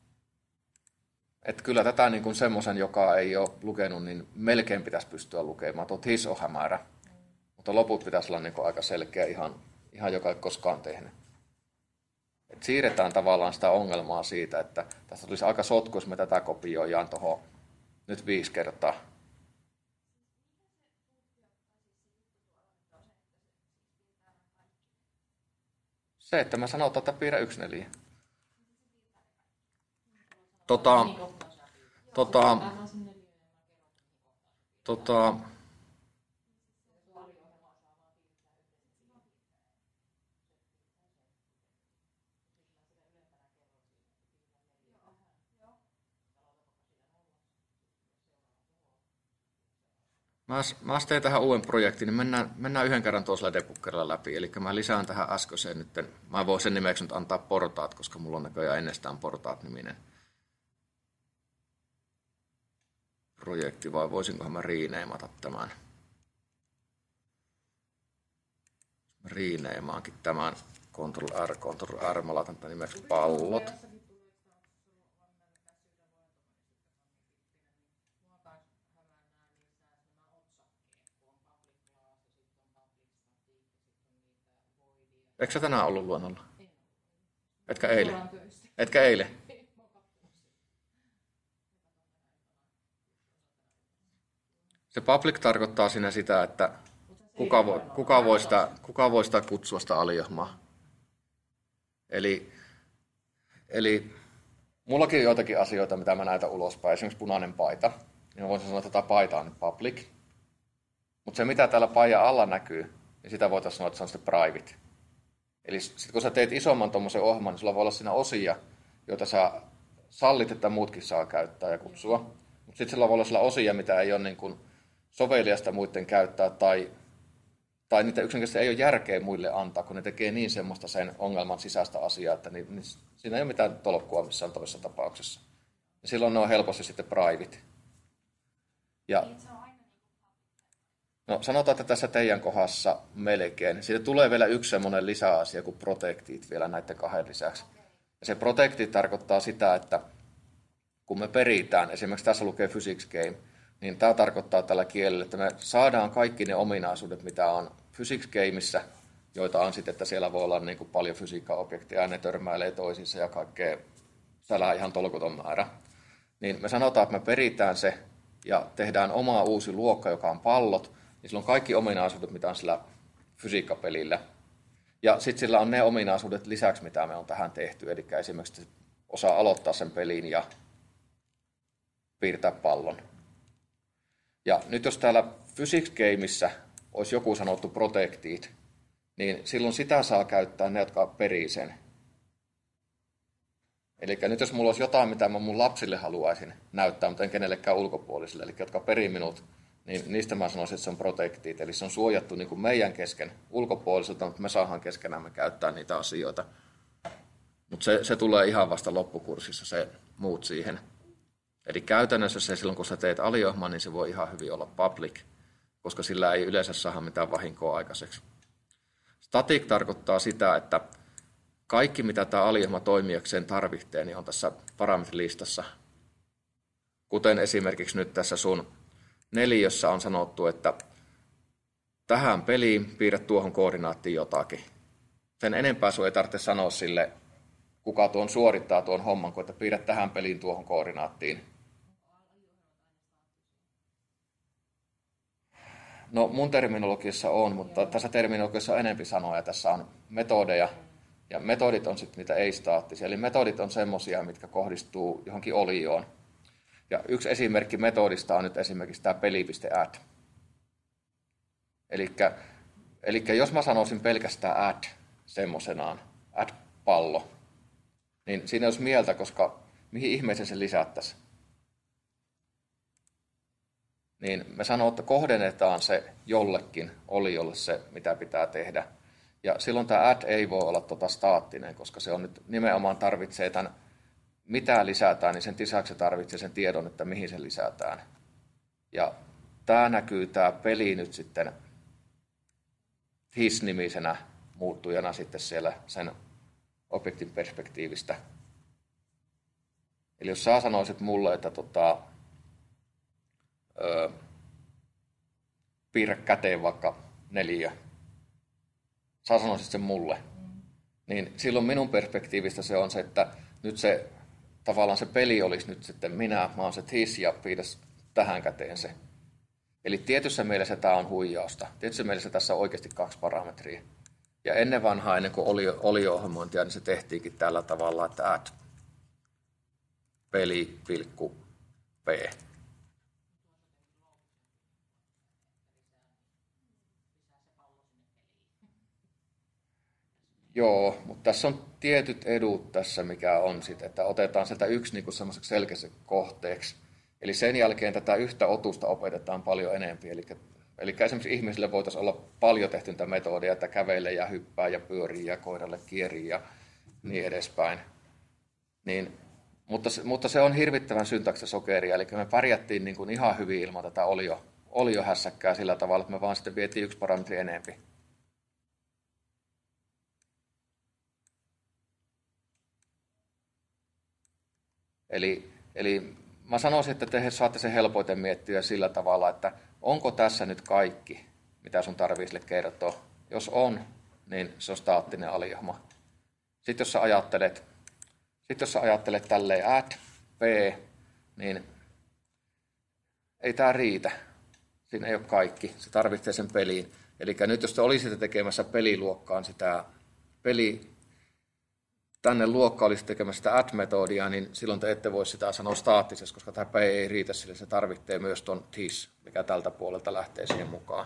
että kyllä tätä niin kuin semmoisen, joka ei ole lukenut, niin melkein pitäisi pystyä lukemaan. Tuo his on hämärä, mutta loput pitäisi olla niin kuin aika selkeä ihan, ihan joka ei koskaan tehnyt. Et siirretään tavallaan sitä ongelmaa siitä, että tästä tulisi aika sotku, jos me tätä kopioidaan tuohon nyt viisi kertaa. Se, että mä sanotaan, että piirrä yksi neliö. Tota, tota, tota, Mä, mä teen tähän uuden projektin, niin mennään, mennään yhden kerran tuolla debuggerilla läpi. Eli mä lisään tähän äskeiseen nyt, mä voin sen nimeksi nyt antaa portaat, koska mulla on näköjään ennestään portaat-niminen projekti, vai voisinkohan mä riineimata tämän? Riineimaankin tämän Ctrl R, Ctrl R, mä laitan tämän nimeksi pallot. Eikö sä tänään ollut luonnolla? Etkä eilen? Etkä eilen? Se public tarkoittaa siinä sitä, että kuka voi, kuka voi, sitä, kuka voi sitä kutsua sitä alijohmaa. Eli, eli mullakin on joitakin asioita, mitä mä näytän ulospäin. Esimerkiksi punainen paita. Niin mä voisin sanoa, että tätä paita on nyt public. Mutta se, mitä täällä paijan alla näkyy, niin sitä voitaisiin sanoa, että se on sitten private. Eli sit kun sä teet isomman tuommoisen ohjelman, niin sulla voi olla siinä osia, joita sä sallit, että muutkin saa käyttää ja kutsua. Mutta sitten sillä voi olla sillä osia, mitä ei ole niin kuin soveliasta muiden käyttää, tai, tai niitä yksinkertaisesti ei ole järkeä muille antaa, kun ne tekee niin semmoista sen ongelman sisäistä asiaa, että niin, niin siinä ei ole mitään tolkkua missään toisessa tapauksessa. Ja silloin ne on helposti sitten private. Ja, no sanotaan, että tässä teidän kohdassa melkein. Siitä tulee vielä yksi semmoinen lisäasia kuin protectit vielä näiden kahden lisäksi. Ja se protectit tarkoittaa sitä, että kun me peritään, esimerkiksi tässä lukee physics game, niin tämä tarkoittaa tällä kielellä, että me saadaan kaikki ne ominaisuudet, mitä on physics gameissa, joita on sitten, että siellä voi olla niin kuin paljon fysiikkaobjekteja, ja ne törmäilee toisiinsa ja kaikkea, sälää ihan tolkuton määrä. Niin me sanotaan, että me peritään se ja tehdään oma uusi luokka, joka on pallot, niin sillä on kaikki ominaisuudet, mitä on sillä fysiikkapelillä. Ja sitten sillä on ne ominaisuudet lisäksi, mitä me on tähän tehty, eli esimerkiksi osaa aloittaa sen pelin ja piirtää pallon. Ja nyt jos täällä physics gameissa olisi joku sanottu protected, niin silloin sitä saa käyttää ne, jotka perii sen. Eli nyt jos mulla olisi jotain, mitä mä mun lapsille haluaisin näyttää, mutta en kenellekään ulkopuolisille, eli jotka perii minut, niin niistä mä sanoisin, että se on protected. Eli se on suojattu niin kuin meidän kesken ulkopuoliselta, mutta me saadaan keskenämme käyttää niitä asioita. Mutta se, se tulee ihan vasta loppukurssissa, se muut siihen. Eli käytännössä se silloin, kun sä teet aliohjelman, niin se voi ihan hyvin olla public, koska sillä ei yleensä saada mitään vahinkoa aikaiseksi. Static tarkoittaa sitä, että kaikki, mitä tämä aliohjelma toimijakseen tarvitsee, niin on tässä parametrilistassa. Kuten esimerkiksi nyt tässä sun neliössä on sanottu, että tähän peliin piirrä tuohon koordinaattiin jotakin. Sen enempää sun ei tarvitse sanoa sille, kuka tuon suorittaa tuon homman, kun että piirrä tähän peliin tuohon koordinaattiin. No mun terminologiassa on, mutta tässä terminologiassa on enempi sanoja. Tässä on metodeja, ja metodit on sitten niitä ei-staattisia. Eli metodit on semmoisia, mitkä kohdistuu johonkin olioon. Ja yksi esimerkki metodista on nyt esimerkiksi tämä peli.add. Elikkä, elikkä jos mä sanoisin pelkästään add semmoisenaan, add pallo, niin siinä olisi mieltä, koska mihin ihmeeseen se lisättäisiin. Niin me sanoo, että kohdennetaan se jollekin oliolle se, mitä pitää tehdä. Ja silloin tämä add ei voi olla tota staattinen, koska se on nyt nimenomaan tarvitsee tämän, mitä lisätään, niin sen lisäksi se tarvitsee sen tiedon, että mihin se lisätään. Ja tämä näkyy tämä peli nyt sitten his-nimisenä muuttujana sitten siellä sen objektin perspektiivistä. Eli jos sä sanoisit mulle, että tota, öö, piirrä käteen vaikka neliö, sä sanoisit sen mulle, niin silloin minun perspektiivistä se on se, että nyt se tavallaan se peli olisi nyt sitten minä, mä oon se his ja piirrä tähän käteen se. Eli tietyssä mielessä tämä on huijausta. Tietyssä mielessä tässä on oikeasti kaksi parametria. Ja ennen vanhaa, ennen kuin oli olio-ohjelmointia, niin se tehtiinkin tällä tavalla, että add peli, pilkku, p. Joo, mutta tässä on tietyt edut tässä, mikä on sitten, että otetaan sieltä yksi niin semmoiseksi selkeäksi kohteeksi. Eli sen jälkeen tätä yhtä otusta opetetaan paljon enemmän. Eli, eli esimerkiksi ihmisille voitaisiin olla paljon tehtyntä metodia, että kävelee ja hyppää ja pyörii ja koiralle kierii ja niin edespäin. Niin, mutta, mutta se on hirvittävän syntaksista sokeria, eli me pärjättiin niin kuin ihan hyvin ilman tätä olio, oliohässäkkää sillä tavalla, että me vaan sitten vietiin yksi parametri enemmän. Eli, eli mä sanoisin, että te saatte sen helpoiten miettiä sillä tavalla, että onko tässä nyt kaikki, mitä sun tarvii sille kertoa. Jos on, niin se on staattinen aliohjelma. Sitten jos sä ajattelet, sitten jos sä ajattelet tälleen add p, niin ei tää riitä. Siinä ei ole kaikki. Se tarvitsee sen peliin. Eli nyt jos te olisitte tekemässä peliluokkaan sitä peli, tänne luokka olisi tekemässä sitä add-metodia, niin silloin te ette voi sitä sanoa staattisessa, koska tämä p ei riitä sille. Se tarvitsee myös ton this, mikä tältä puolelta lähtee siihen mukaan.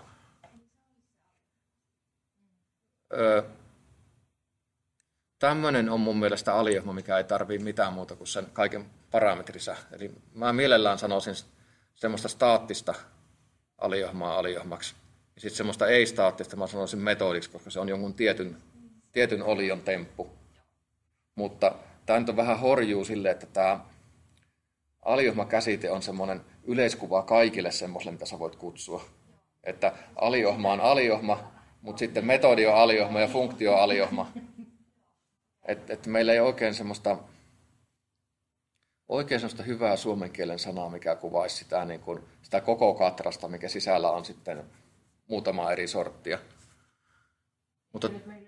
Öö, Tämmöinen on mun mielestä aliohjelma, mikä ei tarvitse mitään muuta kuin sen kaiken parametrisä. Eli mä mielellään sanoisin semmoista staattista aliohjelmaa aliohjelmaksi. Ja sitten semmoista ei-staattista mä sanoisin metodiksi, koska se on jonkun tietyn, tietyn olion temppu. Mutta tämä nyt on vähän horjuu silleen, että tämä aliohjelma-käsite on semmoinen yleiskuva kaikille semmoiselle, mitä sä voit kutsua. Että aliohjelma on aliohjelma, mutta sitten metodi on aliohjelma ja funktio on aliohjelma. Että et meillä ei oikein semmoista, oikein semmoista hyvää suomen kielen sanaa, mikä kuvaisi sitä, niin kuin, sitä koko katrasta, mikä sisällä on sitten muutama eri sorttia. Mutta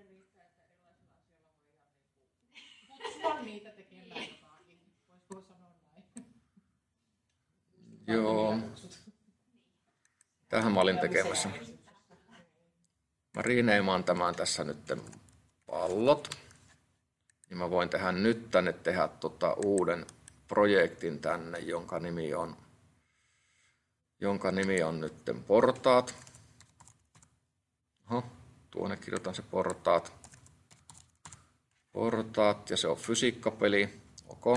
niitä tekemään jotakin. Voisiko sanoa näin? joo. Tähän mä olin tekemässä. Mä reneimaan tämän tässä nyt pallot. Niin mä voin tehdä nyt tänne tehdä tota uuden projektin tänne, jonka nimi on, jonka nimi on nyt portaat. Oho, tuonne kirjoitan se portaat. Portaat ja se on fysiikkapeli. Ok.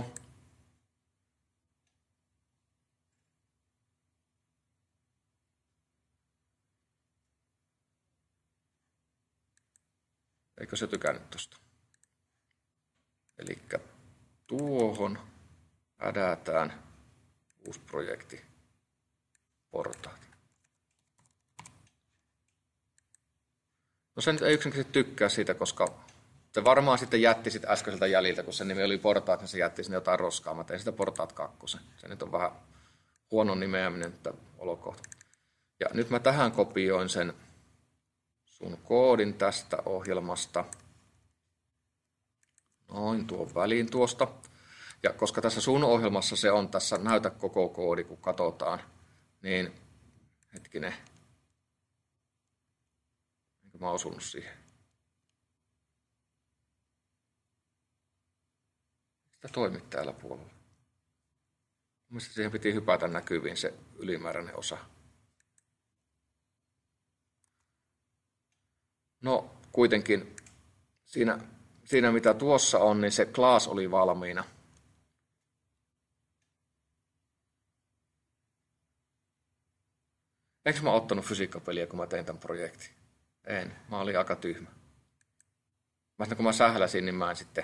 Eikö se tykännyt tosta? Eli tuohon ädätään uusi projekti, portaat. No se nyt ei yksinkertaisesti tykkää siitä, koska se varmaan sitten jätti sit äskeiseltä jäljiltä, kun sen nimi oli portaat, niin se jätti sinne jotain roskaa. Mä tein sitä portaat kakkosen. Se nyt on vähän huono nimeäminen, että olokohta. Ja nyt mä tähän kopioin sen sun koodin tästä ohjelmasta. Noin tuon väliin tuosta. Ja koska tässä sun ohjelmassa se on tässä näytä koko koodi, kun katsotaan, niin hetkinen. Enkö mä osunut siihen? Sitä toimit täällä puolella. Mielestäni siihen piti hypätä näkyviin se ylimääräinen osa. No kuitenkin siinä, siinä mitä tuossa on, niin se class oli valmiina. Eikö mä ottanut fysiikkapeliä, kun mä tein tämän projektin? En, mä olin aika tyhmä. Mä kun mä sähläsin, niin mä en sitten...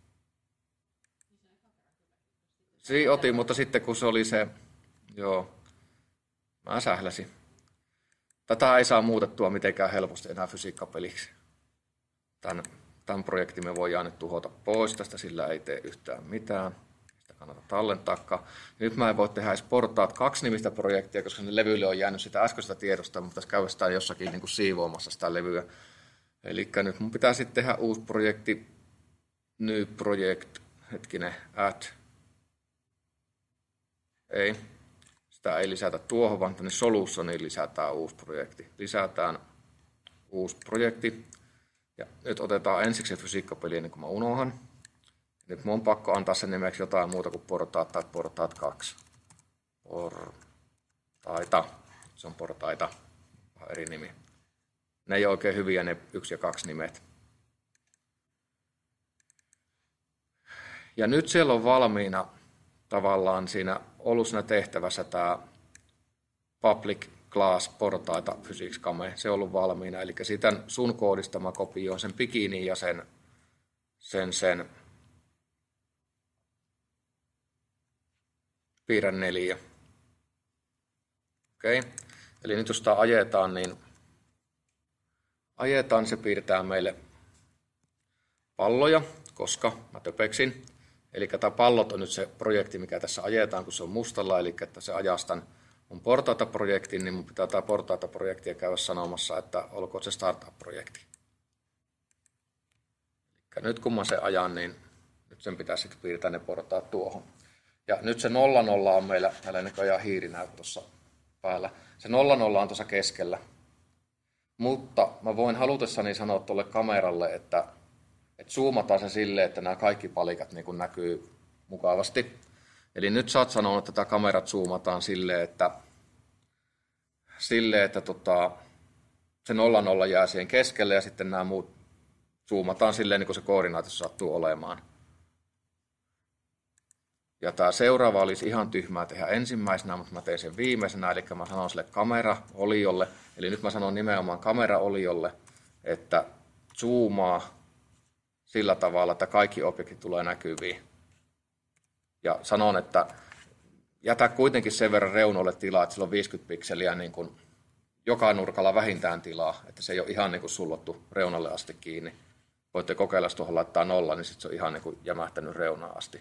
Siinä otin, mutta sitten kun se oli se... Joo, mä sähläsin. Tätä ei saa muutettua mitenkään helposti enää fysiikkapeliksi. Tämän, tämän projektin me voidaan nyt tuhota pois tästä, sillä ei tee yhtään mitään. Sitä kannattaa tallentaakaan. Nyt mä en voi tehdä edes portaat kaksi nimistä projektia, koska ne levyille on jäänyt sitä äskeistä tiedosta, mutta tässä käydä sitä jossakin niin kuin siivoamassa sitä levyä. Eli nyt mun pitää sitten tehdä uusi projekti, new project, hetkinen, add. Ei. Sitä ei lisätä tuohon, vaan tänne solutioniin lisätään uusi projekti. Lisätään uusi projekti. Ja nyt otetaan ensiksi se fysiikkapeli ennen kuin mä unohan. Nyt mun on pakko antaa sen nimeksi jotain muuta kuin portaat tai portaat kaksi. Portaita. Se on portaita. Vähän eri nimi. Ne ei ole oikein hyviä ne yksi ja kaksi nimet. Ja nyt siellä on valmiina tavallaan siinä ollut siinä tehtävässä tämä public class portaita physics game. Se on ollut valmiina. Eli siitä sun koodista mä kopioin sen bikinin ja sen sen, sen piirrä neljä. Okei. Okay. Eli nyt jos sitä ajetaan, niin ajetaan, se piirtää meille palloja, koska mä töpeksin. Eli tämä pallot on nyt se projekti, mikä tässä ajetaan, kun se on mustalla, eli että se ajastan mun portaita-projektin, niin mun pitää tämä portaita-projektia käydä sanomassa, että olkoon se startup-projekti. Eli nyt kun mä se ajan, niin nyt sen pitää sitten piirtää ne portaat tuohon. Ja nyt se nolla nolla on meillä, meillä näköjään hiirinäyt tuossa päällä. Se nolla nolla on tuossa keskellä. Mutta mä voin halutessani sanoa tuolle kameralle, että, että zoomataan se silleen, että nämä kaikki palikat niin kuin näkyy mukavasti. Eli nyt sä oot sanonut, että tämä kamerat zoomataan silleen, että, silleen, että tota, se nolla nolla jää siihen keskelle ja sitten nämä muut zoomataan silleen, niin kuin se koordinaatio sattuu olemaan. Ja tämä seuraava olisi ihan tyhmää tehdä ensimmäisenä, mutta mä tein sen viimeisenä, eli mä sanon sille kamera-oliolle, eli nyt mä sanon nimenomaan kamera-oliolle, että zoomaa sillä tavalla, että kaikki objektit tulee näkyviin. Ja sanon, että jätä kuitenkin sen verran reunoille tilaa, että sillä on viisikymmentä pikseliä niin kuin joka nurkalla vähintään tilaa, että se ei ole ihan niin kuin sullottu reunalle asti kiinni. Voitte kokeilla, jos tuohon laittaa nolla, niin sitten se on ihan niin kuin jämähtänyt reunaan asti.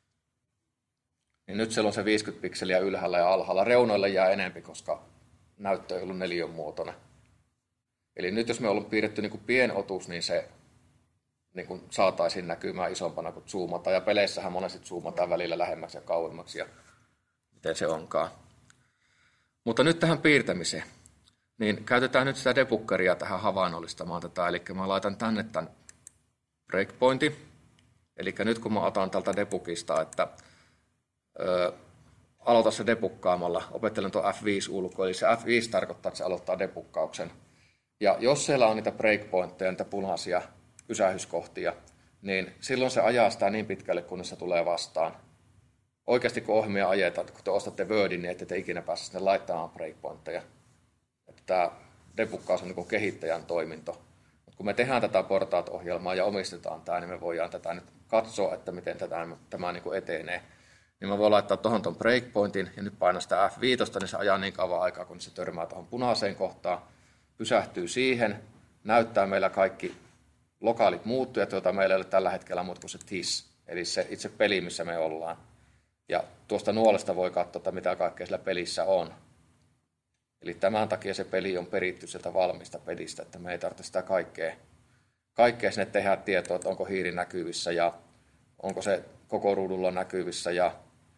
Niin nyt siellä on se viisikymmentä pikseliä ylhäällä ja alhaalla. Reunoille jää enempi, koska näyttö ei ollut neliön muotoinen. Eli nyt jos me ollaan piirretty niin kuin pienotus, niin se niin kuin saataisiin näkymään isompana kuin zoomataan. Ja peleissähän monesti zoomataan välillä lähemmäksi ja kauemmaksi ja miten se onkaan. Mutta nyt tähän piirtämiseen. Niin käytetään nyt sitä debuggeria tähän havainnollistamaan tätä. Eli mä laitan tänne tämän breakpointin. Eli nyt kun mä otan tältä debugista, että Öö, aloita se debuggaamalla. Opettelen tuon F viisi ulkoa, eli se F viisi tarkoittaa, että se aloittaa debuggauksen. Ja jos siellä on niitä breakpointteja, niitä punaisia pysähyskohtia, niin silloin se ajaa sitä niin pitkälle, kunnes se tulee vastaan. Oikeasti kun ohjelmia ajetaan, kun te ostatte Wordin, niin ette te ikinä pääse sinne laittamaan breakpointteja. Että tämä debuggaus on niin kuin kehittäjän toiminto. Mutta kun me tehdään tätä portaat-ohjelmaa ja omistetaan tämä, niin me voidaan tätä nyt katsoa, että miten tätä, tämä niin kuin etenee. Niin mä voin laittaa tuohon tuon breakpointin ja nyt painaa sitä F viisi, niin se ajaa niin kauan aikaa, kun se törmää tuohon punaiseen kohtaan, pysähtyy siihen, näyttää meillä kaikki lokaalit muuttujat, joita meillä ei ole tällä hetkellä muuta kuin se T I S, eli se itse peli, missä me ollaan. Ja tuosta nuolesta voi katsoa, mitä kaikkea sillä pelissä on. Eli tämän takia se peli on peritty sieltä valmista pelistä, että me ei tarvitse sitä kaikkea, kaikkea sinne tehdä tietoa, että onko hiiri näkyvissä ja onko se koko ruudulla näkyvissä ja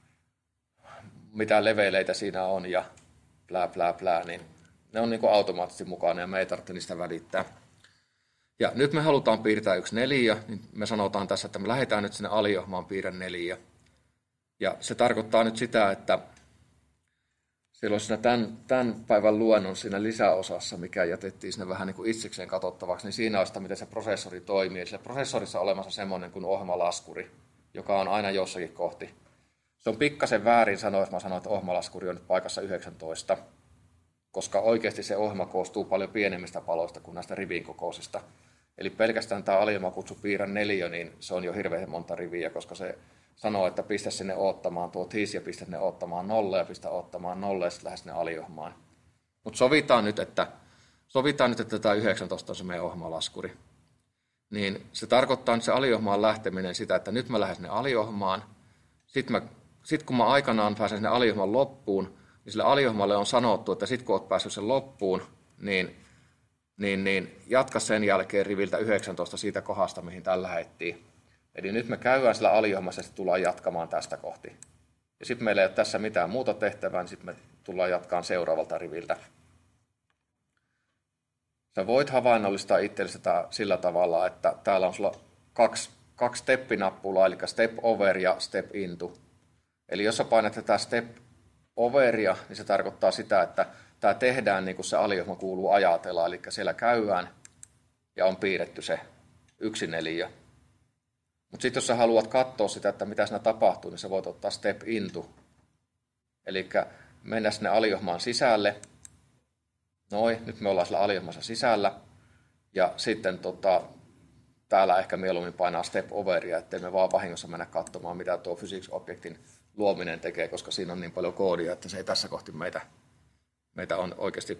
mitä leveleitä siinä on ja plää, plää, plää, niin ne on niin kuin automaattisesti mukana ja me ei tarvitse niistä välittää. Ja nyt me halutaan piirtää yksi neliö, niin me sanotaan tässä, että me lähdetään nyt sinne aliohmaan piirrä neliö. Ja se tarkoittaa nyt sitä, että silloin siinä tämän, tämän päivän luennon siinä lisäosassa, mikä jätettiin sinne vähän niin kuin itsekseen katsottavaksi, niin siinä on sitä, miten se prosessori toimii. Eli se prosessorissa on olemassa semmoinen kuin ohjelmalaskuri, joka on aina jossakin kohti. Se on pikkasen väärin sanoa, jos mä sanon, että ohjelmalaskuri on nyt paikassa yhdeksäntoista, koska oikeasti se ohjelma koostuu paljon pienemmistä paloista kuin näistä rivin kokoisista. Eli pelkästään tämä aliohjelmakutsu piirrä neliö, niin se on jo hirveän monta riviä, koska se sanoo, että pistä sinne odottamaan tuo T I S ja pistä sinne odottamaan nolla ja pistä odottamaan nolla ja sitten lähde sinne aliohjelmaan. Mutta sovitaan nyt, että sovitaan nyt, että tämä yhdeksäntoista on se meidän ohjelmalaskuri. Niin se tarkoittaa nyt se aliohjelmaan lähteminen sitä, että nyt mä lähden sinne aliohjelmaan. Sitten sit kun mä aikanaan pääsen sinne aliohjelman loppuun, niin sille aliohjelmalle on sanottu, että sitten kun olet päässyt sen loppuun, niin, niin, niin jatka sen jälkeen riviltä yhdeksäntoista siitä kohdasta, mihin tällä lähdettiin. Eli nyt me käydään sillä aliohjelmassa ja sitten tullaan jatkamaan tästä kohti. Ja sitten meillä ei ole tässä mitään muuta tehtävää, niin sitten me tullaan jatkamaan seuraavalta riviltä. Sä voit havainnollistaa itsellesi sillä tavalla, että täällä on sulla kaksi, kaksi step-nappulaa, eli step over ja step into. Eli jos sä painat tätä step overia, niin se tarkoittaa sitä, että tämä tehdään niin kuin se aliohjelma kuuluu ajatella, eli siellä käydään ja on piirretty se yksi neliö. Mutta sitten jos sä haluat katsoa sitä, että mitä siinä tapahtuu, niin sä voit ottaa step into. Eli mennä sinne aliohjelmaan sisälle. Noin, nyt me ollaan sillä aliohjelmassa sisällä. Ja sitten tota, täällä ehkä mieluummin painaa step overia, ettei me vaan vahingossa mennä katsomaan, mitä tuo physics-objektin luominen tekee, koska siinä on niin paljon koodia, että se ei tässä kohti meitä, meitä on oikeasti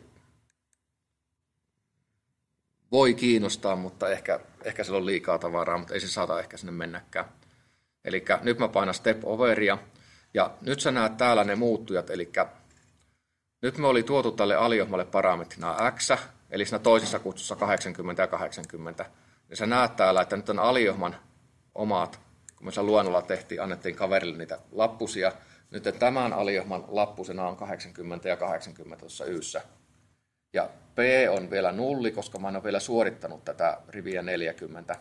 voi kiinnostaa, mutta ehkä, ehkä siellä on liikaa tavaraa, mutta ei se saata ehkä sinne mennäkään. Eli nyt mä painan step overia, ja nyt sä näet täällä ne muuttujat, eli nyt me oli tuotu tälle aliohjelmalle parametrina x, eli siinä toisessa kutsussa kahdeksankymmentä ja kahdeksankymmentä. Ja sä näet täällä, että nyt on aliohjelman omat, kun me sen luonnolla tehtiin, annettiin kaverille niitä lappusia. Nyt tämän aliohjelman lappusena on kahdeksankymmentä ja kahdeksankymmentä tuossa yssä. Ja P on vielä nulli, koska mä en ole vielä suorittanut tätä riviä neljäkymmentä.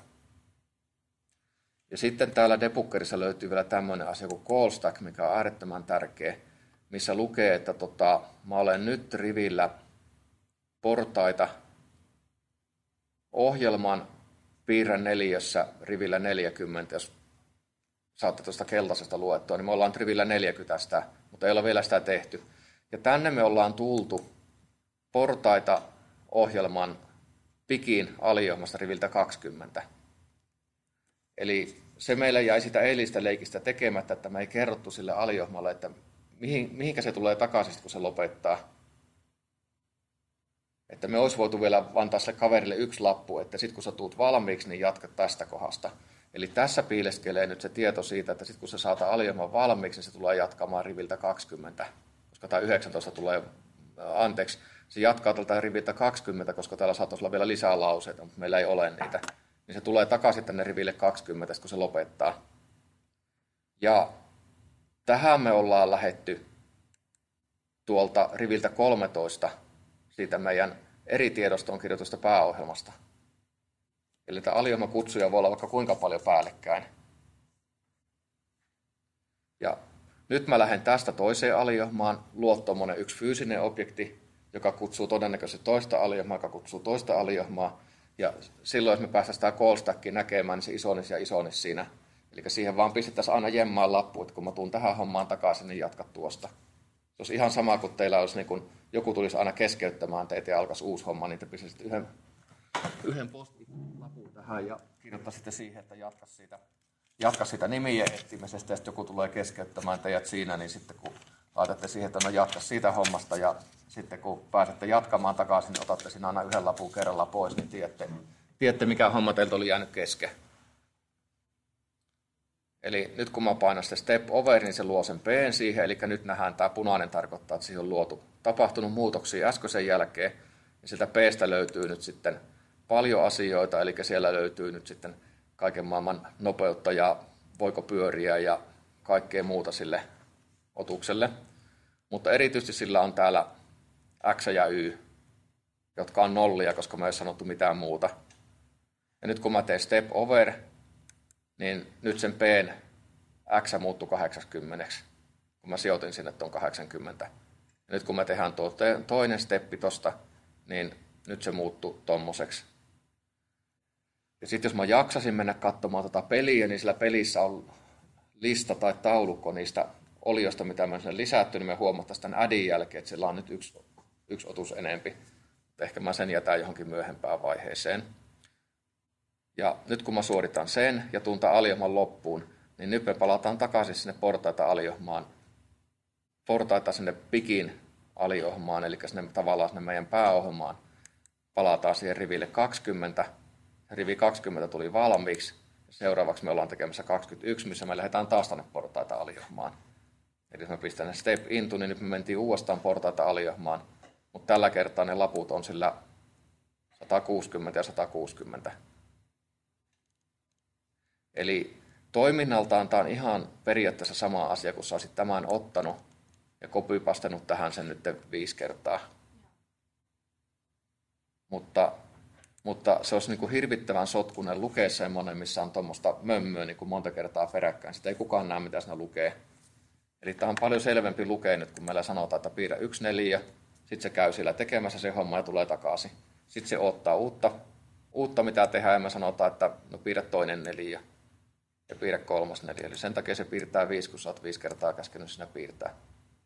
Ja sitten täällä debuggerissa löytyy vielä tämmöinen asia kuin call stack, mikä on äärettömän tärkeä, missä lukee, että tota, mä olen nyt rivillä portaita ohjelman piirrän neliössä rivillä neljäkymmentä, jos saatte tuosta keltaisesta luettua, niin me ollaan rivillä neljäkymmentä sitä, mutta ei ole vielä sitä tehty. Ja tänne me ollaan tultu portaita ohjelman pikin aliohjelmasta riviltä kaksikymmentä. Eli se meillä jäi sitä eilistä leikistä tekemättä, että me ei kerrottu sille aliohjelmalle, että mihin, mihinkä se tulee takaisin, kun se lopettaa. Että me olisi voitu vielä antaa sille kaverille yksi lappu, että sitten kun sä tuut valmiiksi, niin jatka tästä kohdasta. Eli tässä piileskelee nyt se tieto siitä, että sitten kun sä saat aliohjelman valmiiksi, niin se tulee jatkamaan riviltä kaksikymmentä, koska tämä yhdeksäntoista tulee, anteeksi, se jatkaa tältä riviltä kaksikymmentä, koska täällä saattaisi olla vielä lisää lauseita, mutta meillä ei ole niitä. Niin se tulee takaisin tänne riville kaksikymmentä, kun se lopettaa. Ja tähän me ollaan lähetty tuolta riviltä kolmetoista, siitä meidän eri tiedostoon kirjoitusta pääohjelmasta. Eli tämä aliohjelmakutsuja voi olla vaikka kuinka paljon päällekkäin. Ja nyt mä lähden tästä toiseen aliohjelmaan, luo tuommoinen yksi fyysinen objekti, joka kutsuu todennäköisesti toista aliohjelmaa, joka kutsuu toista aliohjelmaa. Ja silloin, jos me päästään sitä call stackia näkemään, niin se isonis ja isonis siinä. Eli siihen vaan pistettäisiin aina jemmaan lappu, että kun mä tuun tähän hommaan takaisin, niin jatka tuosta. Se olisi ihan sama, kun teillä olisi niin kun joku tulisi aina keskeyttämään teitä ja alkaisi uusi homma, niin te pistäisitte yhden, yhden post-lapun tähän ja kirjoittaisitte siihen, että jatka siitä, jatka siitä nimien etsimisestä, ja sitten joku tulee keskeyttämään teidät siinä, niin sitten kun laitatte siihen, että no jatka siitä hommasta, ja sitten kun pääsette jatkamaan takaisin, niin otatte siinä aina yhden lapun kerralla pois, niin tiedätte, tiedätte mikä homma teiltä oli jäänyt kesken. Eli nyt kun mä painan sitä step over, niin se luo sen P siihen, eli nyt nähdään tämä punainen tarkoittaa, että siihen on luotu tapahtunut muutoksia äskeisen jälkeen, ja sieltä P:stä löytyy nyt sitten paljon asioita, eli siellä löytyy nyt sitten kaiken maailman nopeutta ja voiko pyöriä ja kaikkea muuta sille otukselle. Mutta erityisesti sillä on täällä X ja Y, jotka on nollia, koska me ei ole sanottu mitään muuta. Ja nyt kun mä teen step over, niin nyt sen P:n X muuttui kahdeksankymmentä, kun mä sijoitin sinne tuon kahdeksankymmentä. Ja nyt kun me tehdään tuo toinen steppi tosta, niin nyt se muuttui tommoseksi. Ja sitten jos mä jaksasin mennä katsomaan tota peliä, niin sillä pelissä on lista tai taulukko niistä olioista, mitä me on sinne lisätty, niin me huomattaisiin tämän addin jälkeen, että sillä on nyt yksi, yksi otus enempi. Ehkä mä sen jätän johonkin myöhempään vaiheeseen. Ja nyt kun mä suoritan sen ja tuun tämän aliohjelman loppuun, niin nyt me palataan takaisin sinne portaita aliohjelmaan, portaita sinne pikin aliohjelmaan, eli sinne tavallaan sinne meidän pääohjelmaan. Palataan siihen riville kaksikymmentä. Rivi kaksikymmentä tuli valmiiksi. Seuraavaksi me ollaan tekemässä kaksikymmentäyksi, missä me lähdetään taas tänne portaita aliohjelmaan. Eli jos me pistän ne step into, niin nyt me mentiin uudestaan portaita aliohjelmaan. Mutta tällä kertaa ne laput on sillä sata kuusikymmentä ja sata kuusikymmentä. Eli toiminnaltaan tämä on ihan periaatteessa sama asia, kun sä olisit tämän ottanut ja copypastanut tähän sen nyt viisi kertaa. Mutta mutta se olisi niin kuin hirvittävän sotkunen lukea semmoinen, missä on tuommoista mömmöä niin kuin monta kertaa peräkkäin. Sitä ei kukaan näe, mitä siinä lukee. Eli tämä on paljon selvempi lukea nyt, kun meillä sanotaan, että piirrä yksi neliö, sitten se käy siellä tekemässä se homma ja tulee takaisin. Sitten se ottaa uutta, uutta mitä tehdään, ja me sanotaan, että no piirrä toinen neliö ja piirrä kolmas neliö. Eli sen takia se piirtää viisi, kun sä oot viisi kertaa käskenyt sinä piirtää.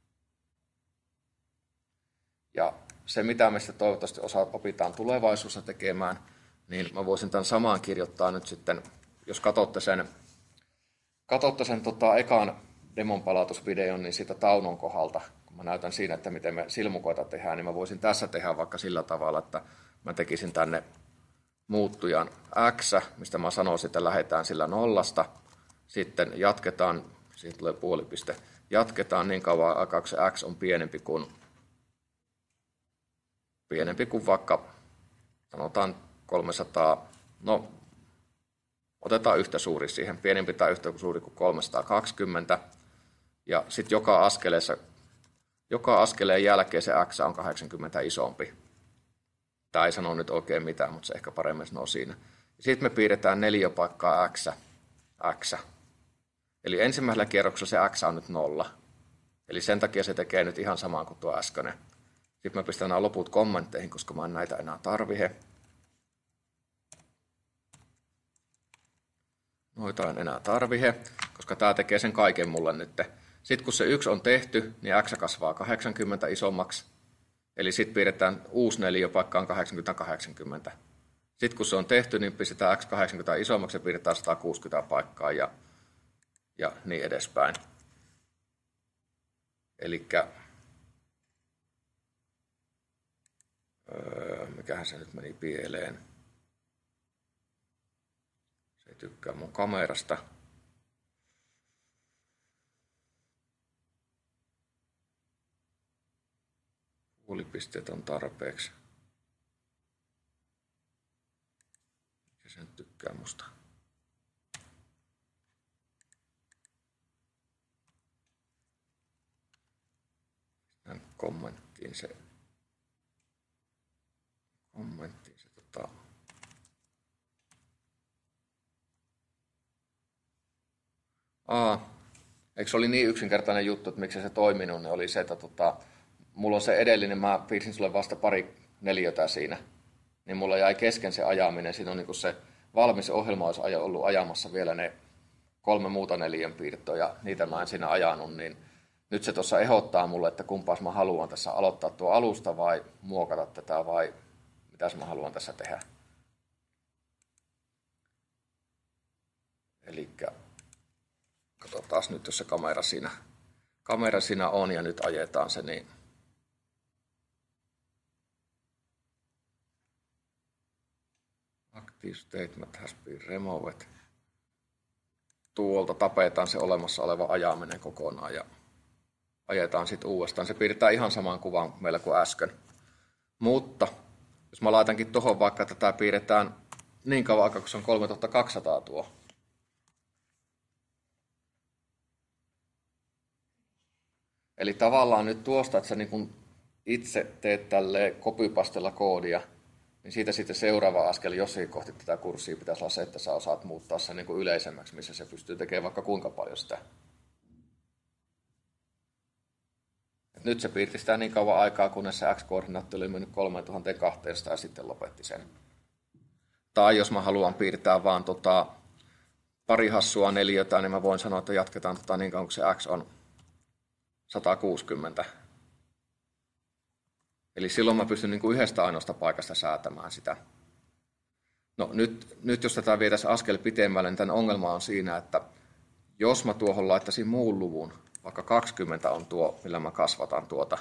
Ja se, mitä me sitten toivottavasti osa opitaan tulevaisuudessa tekemään, niin mä voisin tämän samaan kirjoittaa nyt sitten, jos katsotte sen, katsotte sen tota, ekan demon palautusvideon, niin siitä Taunon kohdalta, kun mä näytän siinä, että miten me silmukoita tehdään, niin mä voisin tässä tehdä vaikka sillä tavalla, että mä tekisin tänne muuttujan X, mistä mä sanoisin, että lähdetään sillä nollasta, sitten jatketaan, siitä tulee puolipiste, jatketaan niin kauan aikaa, kun se X on pienempi kuin pienempi kuin vaikka, sanotaan kolmesataa, no otetaan yhtä suuri siihen, pienempi tai yhtä suuri kuin kolmesataakaksikymmentä, ja sitten joka askeleessa, joka askeleen jälkeen se X on kahdeksankymmentä isompi. Tämä ei sano nyt oikein mitään, mutta se ehkä paremmin sanoo siinä. Sitten me piirretään neliöpaikkaa X, X. Eli ensimmäisellä kierroksella se X on nyt nolla. Eli sen takia se tekee nyt ihan samaan kuin tuo äskeinen. Sitten mä pistän nämä loput kommentteihin, koska mä en näitä enää tarvihe. Noita en enää tarvihe, koska tämä tekee sen kaiken mulle nyt. Sitten kun se yksi on tehty, niin X kasvaa kahdeksankymmentä isommaksi. Eli sitten piirretään uusi neliö paikkaan kahdeksankymmentä kahdeksankymmentä. Sitten kun se on tehty, niin pistetään X kahdeksankymmentä isommaksi ja piirretään sata kuusikymmentä paikkaa ja, ja niin edespäin. Elikkä Öö, mikähän se nyt meni pieleen. Se ei tykkää mun kamerasta. Puolipisteet on tarpeeksi. Ja se nyt tykkää musta. Tähän kommenttiin se kommenttiin se tota Aa, eikö se oli niin yksinkertainen juttu, että miksi se toiminut, niin oli se, että tota, mulla on se edellinen, mä piirsin sulle vasta pari neliötä siinä, niin mulla jäi kesken se ajaminen, siinä on niin kuin se valmis ohjelma olisi ollut ajamassa vielä ne kolme muuta neliön piirtoa, ja niitä mä en siinä ajanut, niin nyt se tuossa ehdottaa mulle, että kumpaas mä haluan tässä aloittaa tuo alusta vai muokata tätä vai mitäs mä haluan tässä tehdä. Elikkä katsotaan nyt, jos se kamera siinä, kamera siinä on ja nyt ajetaan se, niin active statement has been removed. Tuolta tapetaan se olemassa oleva ajaminen kokonaan ja ajetaan sitten uudestaan. Se piirretään ihan saman kuvan meillä kuin äsken. Mutta jos mä laitankin tuohon vaikka, että tätä piirretään niin kauan aikaa, kun se on kolmetuhattakaksisataa tuo. Eli tavallaan nyt tuosta, että sä niin kun itse teet tälleen copypastella koodia, niin siitä sitten seuraava askel jossakin kohti tätä kurssia pitäisi olla se, että sä osaat muuttaa sen niin kuin yleisemmäksi, missä se pystyy tekemään vaikka kuinka paljon sitä. Et nyt se piirti sitä niin kauan aikaa, kunnes se X-koordinaatti oli mennyt kolmetuhattakaksisataa ja sitten lopetti sen. Tai jos mä haluan piirtää vaan tota pari hassua neliötä, niin mä voin sanoa, että jatketaan tota niin kauan, kun se X on sata kuusikymmentä. Eli silloin mä pystyn niin kuin yhdestä ainoasta paikasta säätämään sitä. No nyt, nyt jos tätä vietäisiin askel pitemmälle, niin tämän ongelma on siinä, että jos mä tuohon laittaisin muun luvun, vaikka kaksikymmentä on tuo, millä mä kasvatan tuota,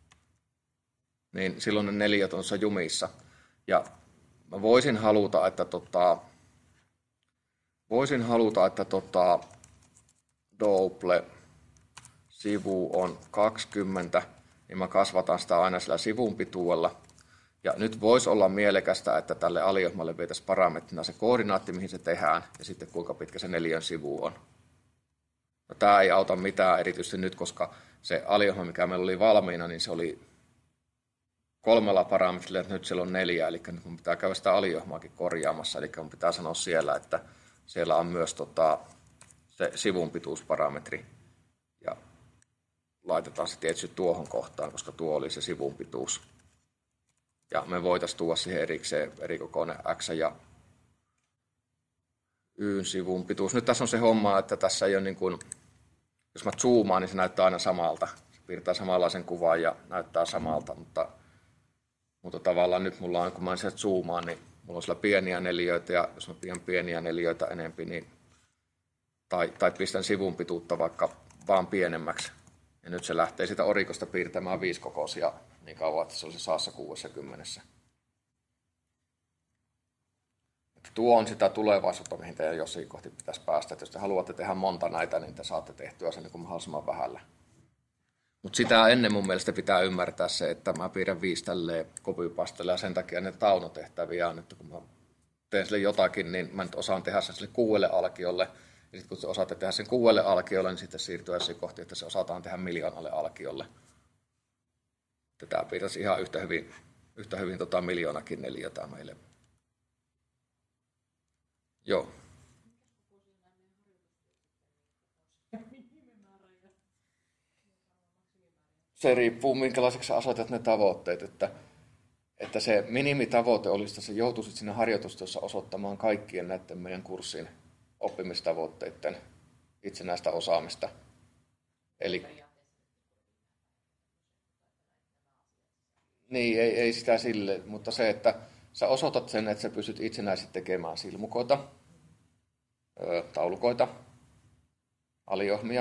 niin silloin ne neliöt on jumissa. Ja mä voisin haluta, että tota, voisin haluta, että tota, double sivu on kaksikymmentä, niin mä kasvatan sitä aina sillä sivun pituudella. Ja nyt voisi olla mielekästä, että tälle aliohmalle vietäisiin parametrina se koordinaatti, mihin se tehdään, ja sitten kuinka pitkä se neliön sivu on. No, tämä ei auta mitään erityisesti nyt, koska se aliohma, mikä meillä oli valmiina, niin se oli kolmella parametrilla, että nyt siellä on neljä, eli nyt mun pitää käydä sitä aliohmaakin korjaamassa, eli mun pitää sanoa siellä, että siellä on myös tota, se sivun pituusparametri, ja laitetaan se tietysti tuohon kohtaan, koska tuo oli se sivun pituus. Ja me voitaisiin tuoda siihen erikseen erikokoinen X ja Yn sivun pituus. Nyt tässä on se homma, että tässä ei ole niin kuin, jos mä zoomaan, niin se näyttää aina samalta. Se piirtää samanlaisen kuvan ja näyttää samalta, mutta, mutta tavallaan nyt mulla on, kun mä sieltä zoomaan, niin mulla on siellä pieniä neliöitä, ja jos mä pidän pieniä neliöitä enempi, niin, tai, tai pistän sivun pituutta vaikka vaan pienemmäksi, ja nyt se lähtee sitä orikosta piirtämään viisikokoisia niin kauan, että se olisi saassa kuusikymmentä. Tuo on sitä tulevaisuutta, mihin teidän jossain kohti pitäisi päästä. Että jos te haluatte tehdä monta näitä, niin te saatte tehtyä sen niin mahdollisimman vähällä. Mutta sitä ennen mun mielestä pitää ymmärtää se, että mä piirrän viisi tälleen copypastella, ja sen takia ne taunotehtäviä on, että kun mä teen sille jotakin, niin mä nyt osaan tehdä sen sille kuudelle alkiolle. Ja sitten kun te osaatte tehdä sen kuudelle alkiolle, niin sitten siirtyä jossain kohti, että se osataan tehdä miljoonalle alkiolle. Tämä piirtäisi ihan yhtä hyvin, yhtä hyvin tota miljoonakin neliötä meille. Joo. Se riippuu, minkälaiseksi asetat ne tavoitteet. Että, että se minimitavoite olisi, että sä joutuisit sinne harjoitustyössä osoittamaan kaikkien näiden meidän kurssin oppimistavoitteiden itsenäistä osaamista. Eli niin, ei, ei sitä sille, mutta se, että sä osoitat sen, että sä pystyt itsenäisesti tekemään silmukoita, taulukoita, aliohmia,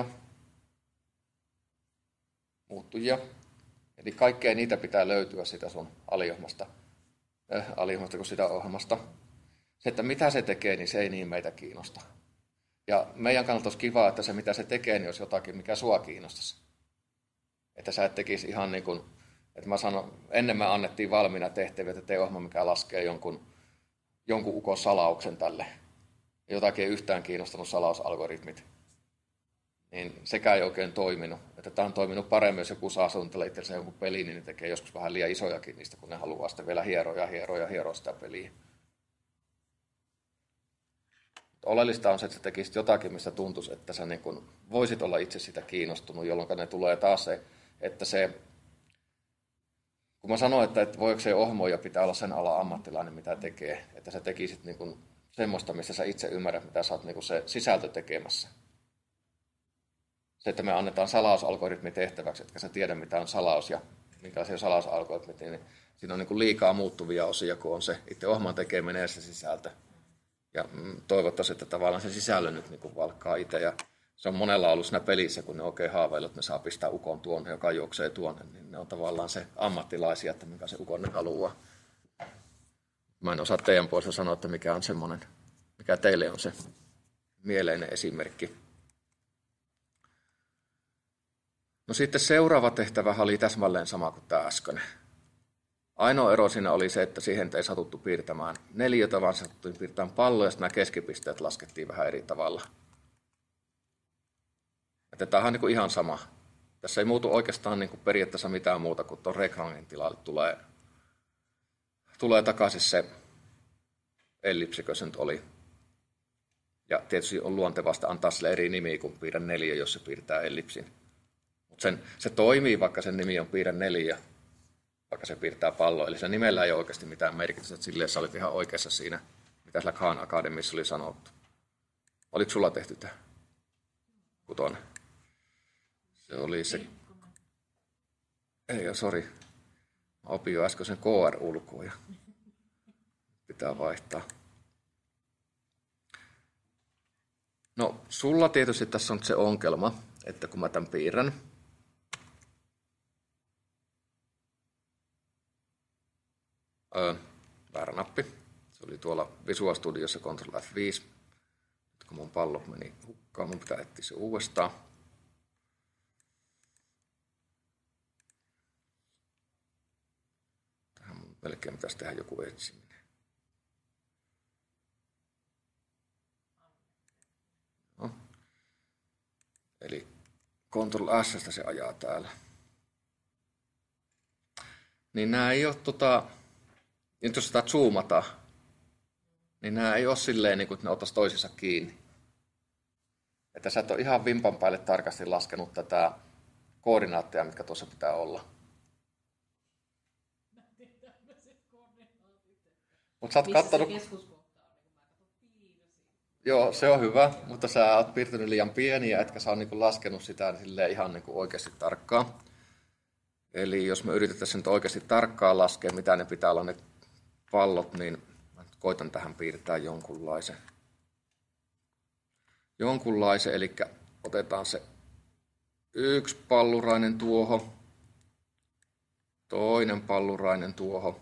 muuttujia. Eli kaikkea niitä pitää löytyä sitä sun aliohmasta, äh, aliohmasta kuin sitä ohjelmasta. Se, että mitä se tekee, niin se ei niin meitä kiinnosta. Ja meidän kannalta olisi kiva, että se mitä se tekee, niin olisi jotakin, mikä sua kiinnostaisi. Että sä et tekisi ihan niin kuin, että mä sanon, ennen me annettiin valmiina tehtäviä, että tee ohjelma, mikä laskee jonkun, jonkun ukon salauksen tälle. Jotakin ei yhtään kiinnostanut salausalgoritmit. Niin sekään ei oikein toiminut. Että tämä on toiminut paremmin, jos joku saa suunnitella itsensä jonkun peliin, niin ne tekee joskus vähän liian isojakin niistä, kun ne haluaa sitten vielä hieroja, hieroja, hieroa sitä peliä. Oleellista on se, että sä tekisit jotakin, mistä tuntuisi, että sä niin kun voisit olla itse sitä kiinnostunut, jolloin ne tulee taas se, että se, kun mä sanoin, että, että voiko se ohmoja pitää olla sen ala ammattilainen, mitä tekee, että sä tekisit niin kun semmoista, mistä sä itse ymmärrät, mitä sä oot niin kun se sisältö tekemässä. Se, että me annetaan salausalgoritmi tehtäväksi, etkä sä tiedä, mitä on salaus ja minkälaisia salausalgoritmit, niin siinä on niin kun liikaa muuttuvia osia, kun on se itse ohjelman tekeminen ja se sisältö. Ja toivottavasti, että tavallaan se sisällön nyt niin kuin valkkaa itse. Ja se on monella ollut siinä pelissä, kun ne oikein haaveilut, että ne saa pistää ukon tuonne, joka juoksee tuonne. Niin ne on tavallaan se ammattilaisia, että mikä se ukon ne haluaa. Mä en osaa teidän puolesta sanoa, että mikä on semmoinen, mikä teille on se mieleinen esimerkki. No sitten seuraava tehtävä oli täsmälleen sama kuin tämä äsken. Ainoa ero siinä oli se, että siihen ei satuttu piirtämään neliötä, vaan satuttiin piirtämään palloja, ja nämä keskipisteet laskettiin vähän eri tavalla. Että tämä on niin kuin ihan sama. Tässä ei muutu oikeastaan niin kuin periaatteessa mitään muuta, kuin tuon rekrangin tilalle tulee, tulee takaisin se ellipsikö se nyt oli. Ja tietysti on luontevasta antaa sille eri nimi kuin piirrä neliö, jos se piirtää ellipsin. Mutta se toimii, vaikka sen nimi on piirrä neliö, vaikka se piirtää palloa. Eli se nimellä ei ole oikeasti mitään merkitystä, että silleen sä olit ihan oikeassa siinä, mitä sillä Khan Academissa oli sanottu. Oliko sulla tehty tämä? Kutonen. Se oli se... Ei, sori. Mä opin jo äsken sen K R-ulkoa ja pitää vaihtaa. No, sulla tietysti tässä on se ongelma, että kun mä tämän piirrän, Öö, väärä nappi. Se oli tuolla Visual Studiossa Control F viisi. Nyt kun mun pallo meni hukkaan, mun pitää etsiä se uudestaan. Tähän mun melkein pitäisi tehdä joku etsiminen. No. Eli Control S:stä se ajaa täällä. niin nämä ei ole, tota, nyt jos sitä zoomataan, niin nämä ei ole silleen, niin kuin, että ne ottaisi toisissa kiinni. Että sä et ole ihan vimpan päälle tarkasti laskenut tätä koordinaatteja, mitkä tuossa pitää olla. Mutta sä oot kattonut... Joo, se on hyvä, mutta sä oot piirtänyt liian pieniä, etkä sä oot niinku laskenut sitä niin ihan niinku oikeasti tarkkaan. Eli jos me yritetään nyt oikeasti tarkkaan laskea, mitä ne pitää olla ne pallot, niin mä koitan tähän piirtää jonkunlaisen. Jonkunlaisen, eli otetaan se yksi pallurainen tuohon, toinen pallurainen tuohon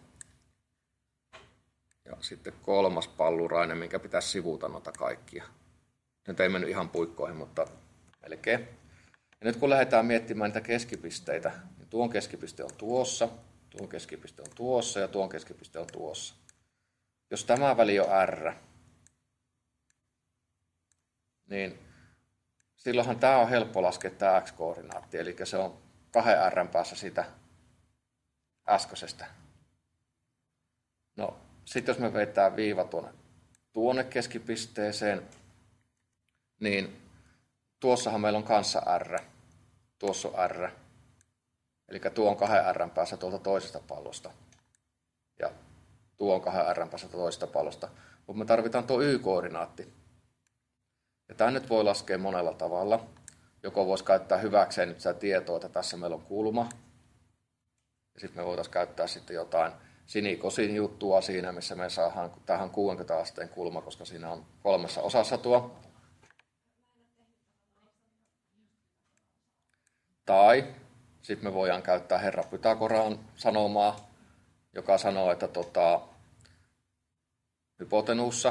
ja sitten kolmas pallurainen, minkä pitäisi sivuta noita kaikkia. Nyt ei mennyt ihan puikkoihin, mutta melkein. Ja nyt kun lähdetään miettimään niitä keskipisteitä, niin tuon keskipiste on tuossa, tuon keskipiste on tuossa ja tuon keskipiste on tuossa. Jos tämä väli on R, niin silloinhan tämä on helppo laskea tämä x-koordinaatti, eli se on kahden r päässä siitä äskeisestä. No, sitten jos me vetää viiva tuonne, tuonne keskipisteeseen, niin tuossahan meillä on kanssa r, tuossa on r, eli tuo on kahden r päässä tuolta toisesta pallosta, ja tuo on kahden r päässä toisesta pallosta, mutta me tarvitaan tuo y-koordinaatti. Ja tämä nyt voi laskea monella tavalla. Joko voisi käyttää hyväkseen nyt sitä tietoa, että tässä meillä on kulma. Ja sitten me voitaisiin käyttää sitten jotain sinikosin juttua siinä, missä me saadaan tähän kuusikymmentä asteen kulma, koska siinä on kolmessa osassa tuo. Tai sitten me voidaan käyttää herra Pythagoran sanomaa, joka sanoo, että tota, hypotenuussa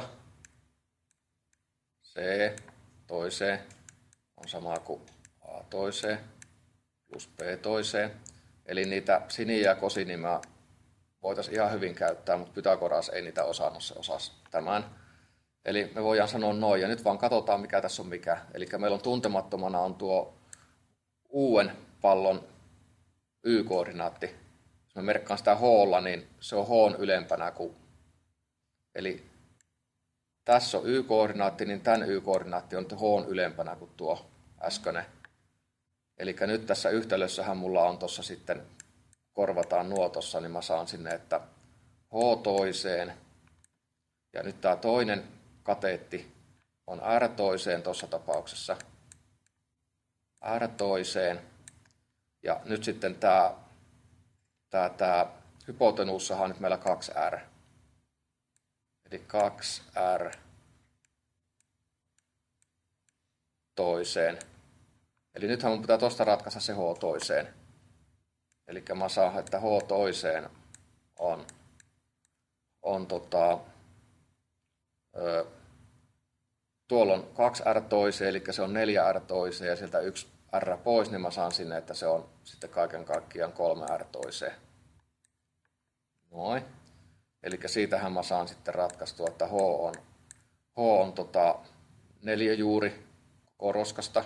C toiseen on sama kuin A toiseen plus B toiseen. Eli niitä siniä ja kosiniä voitaisiin ihan hyvin käyttää, mutta Pythagoras ei niitä osannut, se osasi tämän. Eli me voidaan sanoa noin, ja nyt vaan katsotaan mikä tässä on mikä. Eli meillä on tuntemattomana on tuo uuden pallon y-koordinaatti. Jos mä merkkaan sitä h-lla, niin se on h ylempänä kuin. Eli tässä on y-koordinaatti, niin tämän y-koordinaatti on h ylempänä kuin tuo äskeinen. Eli nyt tässä yhtälössähän mulla on tuossa sitten, korvataan nuo tuossa, niin mä saan sinne, että h toiseen. Ja nyt tämä toinen kateetti on r toiseen tuossa tapauksessa. R toiseen. Ja nyt sitten tämä, tämä, tämä hypotenuussahan on nyt meillä kaksi r. Eli kaksi r toiseen. Eli nythän mun pitää tuosta ratkaista se h toiseen. Eli mä saan, että h toiseen on, on tota, ö, tuolla on kaksi r toiseen, eli se on neljä r toiseen ja sieltä yksi r pois, niin mä saan sinne, että se on sitten kaiken kaikkiaan kolme r toiseen. Noin. Eli siitähän mä saan sitten ratkaistua, että h on, h on tota neljä juuri koko roskasta,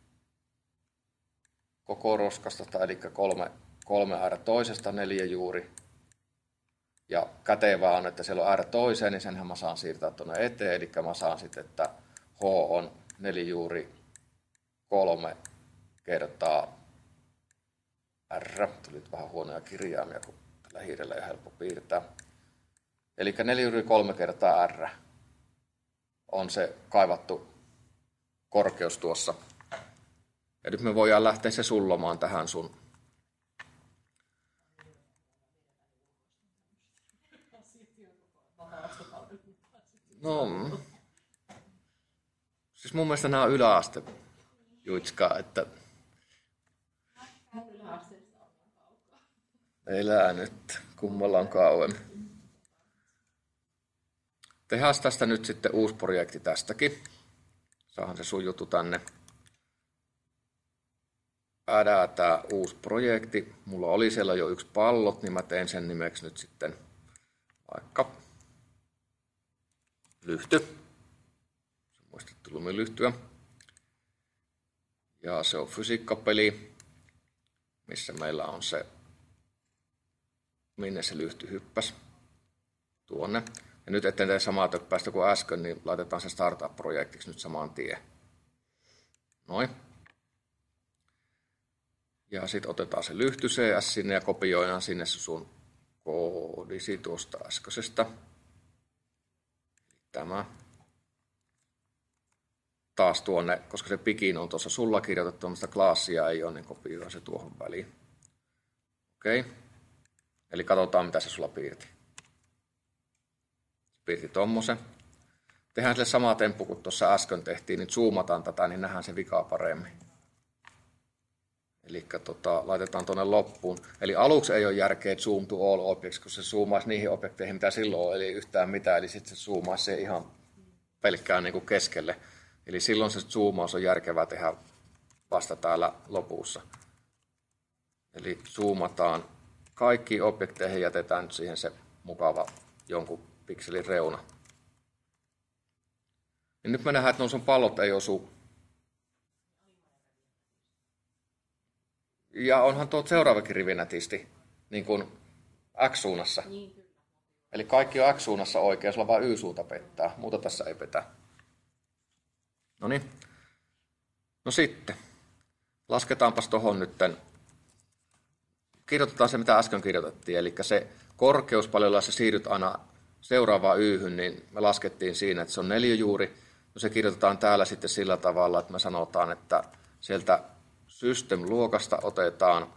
koko roskasta, eli kolme, kolme r toisesta neljä juuri. Ja kätevää on, että siellä on r toiseen, niin senhän mä saan siirtää tuonne eteen, eli mä saan sitten, että h on neljä juuri kolme kertaa r. Tuli vähän huonoja kirjaimia, kun tällä hiirellä ei ole helppo piirtää. Eli neljä juuri kolme kertaa r on se kaivattu korkeus tuossa. Ja nyt me voidaan lähteä se sullomaan tähän sun. No, siis mun mielestä nämä on yläaste juitskaa, että elää nyt, kummalla on kauemmin. Tehdään tästä nyt sitten uusi projekti tästäkin. Saahan se sun juttu tänne. Äädää tää uusi projekti. Mulla oli siellä jo yksi pallot, niin mä teen sen nimeksi nyt sitten vaikka lyhty. Se on muistettu lumilyhtyä. Ja se on fysiikkapeli, missä meillä on se minne se lyhty hyppäsi. Tuonne. Ja nyt etten tee samaa töppäistä kuin äsken, niin laitetaan se startup-projektiksi nyt saman tien. Noin. Ja sitten otetaan se lyhty C S sinne ja kopioidaan sinne se sun koodisi tuosta äskeisestä. Tämä. Taas tuonne, koska se pikin on tuossa sulla kirjoitettu, mutta klassia ei ole, niin kopioidaan se tuohon väliin. Okei. Eli katsotaan, mitä se sulla piirti. Piirti tommosen. Tehdään sille sama temppu kuin tuossa äsken tehtiin, niin zoomataan tätä, niin nähdään se vika paremmin. Eli tota, laitetaan tuonne loppuun. Eli aluksi ei ole järkeä zoom to all objects, kun se zoomaisi niihin objekteihin, mitä silloin on, eli yhtään mitään, eli sitten se zoomaisi se ihan pelkkään niin kuin keskelle. Eli silloin se zoomaus on järkevää tehdä vasta täällä lopussa. Eli zoomataan kaikki objekteihin, jätetään nyt siihen se mukava jonkun pikselin reuna. Ja nyt me nähdään, että sun pallot ei osu. Ja onhan tuo seuraavakin rivi nätisti, niin kuin X-suunnassa. Eli kaikki on X-suunnassa oikein, sulla vaan Y-suunta pettää. Muuta tässä ei petä. No niin. No sitten. Lasketaanpas tuohon nytten. Kirjoitetaan se, mitä äsken kirjoitettiin. Eli se korkeus, paljon sä siirryt aina seuraavaan Y:hyn, niin me laskettiin siinä, että se on neliöjuuri. No se kirjoitetaan täällä sitten sillä tavalla, että me sanotaan, että sieltä System-luokasta otetaan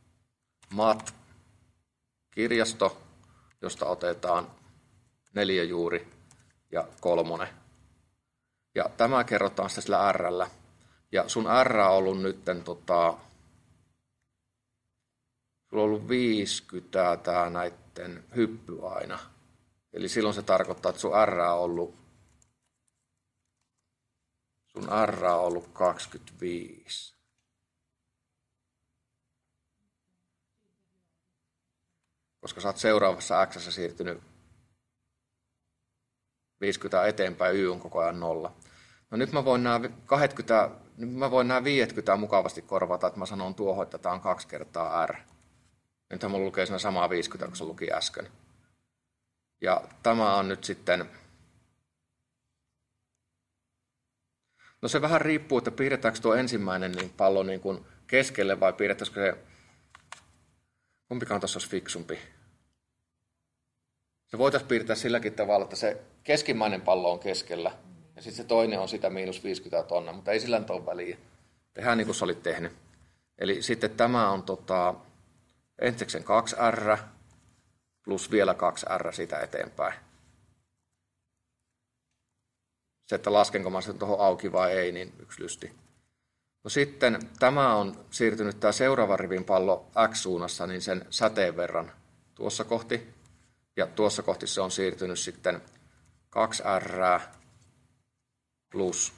mat-kirjasto, josta otetaan neliöjuuri ja kolmonen. Ja tämä kerrotaan sitten sillä R:llä. Ja sun R on ollut nytten, tota, sulla on ollut viisikymmentä tää näitten hyppy aina. Eli silloin se tarkoittaa, että sun R on ollut, sun R on ollut kaksikymmentäviisi. Koska sä oot seuraavassa X:ssä siirtynyt viisikymmentä eteenpäin, Y on koko ajan nolla. No nyt mä voin nämä kaksikymmentä, nyt mä voin nämä viisikymmentä mukavasti korvata, että mä sanon tuohon, että tämä on kaksi kertaa R. Nythän mulla lukee siinä samaa viisikymmentä, kun se luki äsken. Ja tämä on nyt sitten, no se vähän riippuu, että piirretäänkö tuo ensimmäinen niin pallo niin kuin keskelle vai piirrettäisikö se, kumpikaan tuossa olisi fiksumpi. Se voitaisiin piirtää silläkin tavalla, että se keskimmäinen pallo on keskellä ja sitten se toinen on sitä miinus viisikymmentä tonna, mutta ei sillä nyt ole väliä. Tehdään niin kuin sä olit tehnyt. Eli sitten tämä on tota, ensiksen kaksi R plus vielä kaksi R siitä eteenpäin. Se, että laskenko mä sen tuohon auki vai ei, niin yksi lysti. No sitten tämä on siirtynyt tämä seuraava rivin pallo X-suunnassa niin sen säteen verran tuossa kohti. Ja tuossa kohti se on siirtynyt sitten kaksi R plus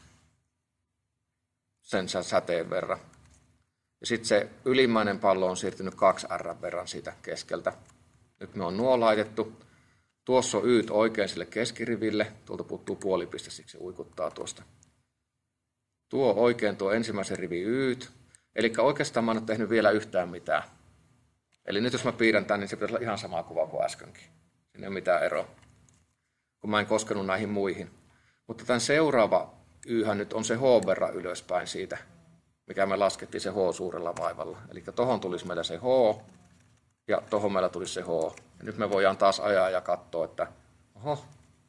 sen säteen verran. Ja sitten se ylimmäinen pallo on siirtynyt kaksi R verran siitä keskeltä. Nyt me on nuo laitettu. Tuossa on Yt oikein sille keskiriville. Tuolta puuttuu puolipiste, siksi se uikuttaa tuosta. Tuo oikein tuo ensimmäisen rivi Yt. Eli oikeastaan mä en ole tehnyt vielä yhtään mitään. Eli nyt jos mä piirrän tämän, niin se pitäisi olla ihan sama kuva kuin äskenkin. Siinä ei ole mitään eroa, kun mä en koskenut näihin muihin. Mutta tämän seuraava Yhän nyt on se H verran ylöspäin siitä, mikä me laskettiin se H suurella vaivalla. Eli tohon tulisi meillä se H ja tohon meillä tulisi se H. Ja nyt me voidaan taas ajaa ja katsoa, että oho,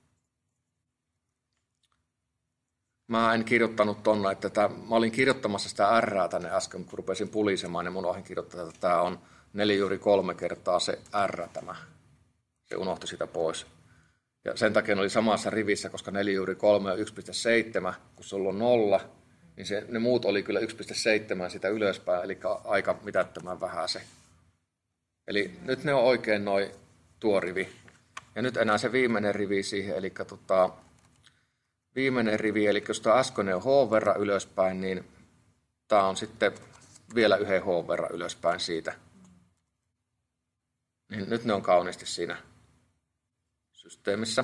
mä en kirjoittanut tonne, että tää, mä olin kirjoittamassa sitä R tänne äsken, kun rupesin pulisemaan, niin mun ohin kirjoittaa, että tämä on neljä juuri kolme kertaa se R tämä. Se unohti sitä pois. Ja sen takia ne oli samassa rivissä, koska neljä juuri kolme on yksi pilkku seitsemän, kun sulla on nolla, niin se, ne muut oli kyllä yksi pilkku seitsemän sitä ylöspäin, eli aika mitättömän vähän se. Eli nyt ne on oikein noin tuo rivi. Ja nyt enää se viimeinen rivi siihen, eli tota, viimeinen rivi, eli jos tämä äskeinen on H verran ylöspäin, niin tämä on sitten vielä yhden H verran ylöspäin siitä. Niin nyt ne on kauniisti siinä systeemissä.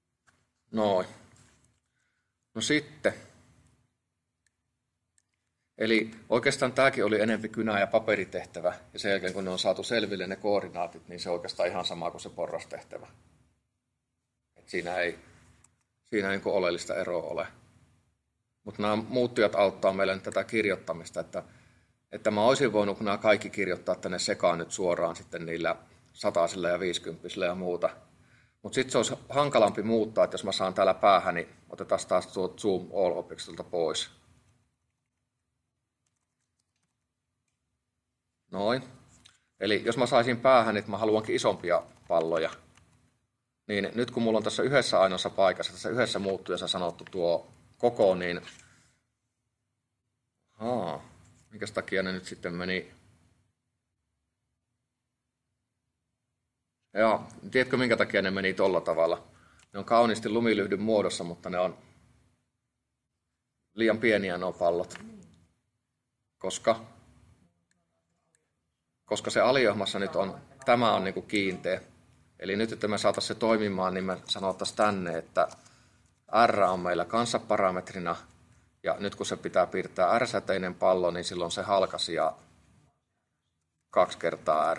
Noin. No sitten. Eli oikeastaan tämäkin oli enempi kynä- ja paperitehtävä, ja sen jälkeen kun ne on saatu selville ne koordinaatit, niin se on oikeastaan ihan sama kuin se porrastehtävä. Et siinä ei, siinä ei niin kuin oleellista eroa ole. Mutta nämä muuttujat auttaa meille tätä kirjoittamista, että, että mä olisin voinut nämä kaikki kirjoittaa tänne sekaan nyt suoraan sitten niillä satasilla ja viisikymppisillä ja muuta. Mutta sitten se olisi hankalampi muuttaa, että jos mä saan täällä päähän, niin otetaan taas tuo Zoom All Objectsilta pois. Noin. Eli jos mä saisin päähän, että mä haluankin isompia palloja, niin nyt kun mulla on tässä yhdessä ainoassa paikassa, tässä yhdessä muuttujassa sanottu tuo koko, niin haa, minkäs takia ne nyt sitten meni? Joo, tiedätkö minkä takia ne meni tolla tavalla? Ne on kauniisti lumilyhdyn muodossa, mutta ne on liian pieniä nuo pallot. Koska? Koska se aliohmassa nyt on, tämä on niin kuin kiinteä. Eli nyt, että me saataisiin se toimimaan, niin me sanottaisiin tänne, että R on meillä kanssa parametrina. Ja nyt kun se pitää piirtää R-säteinen pallo, niin silloin se halkaisija kaksi kertaa R.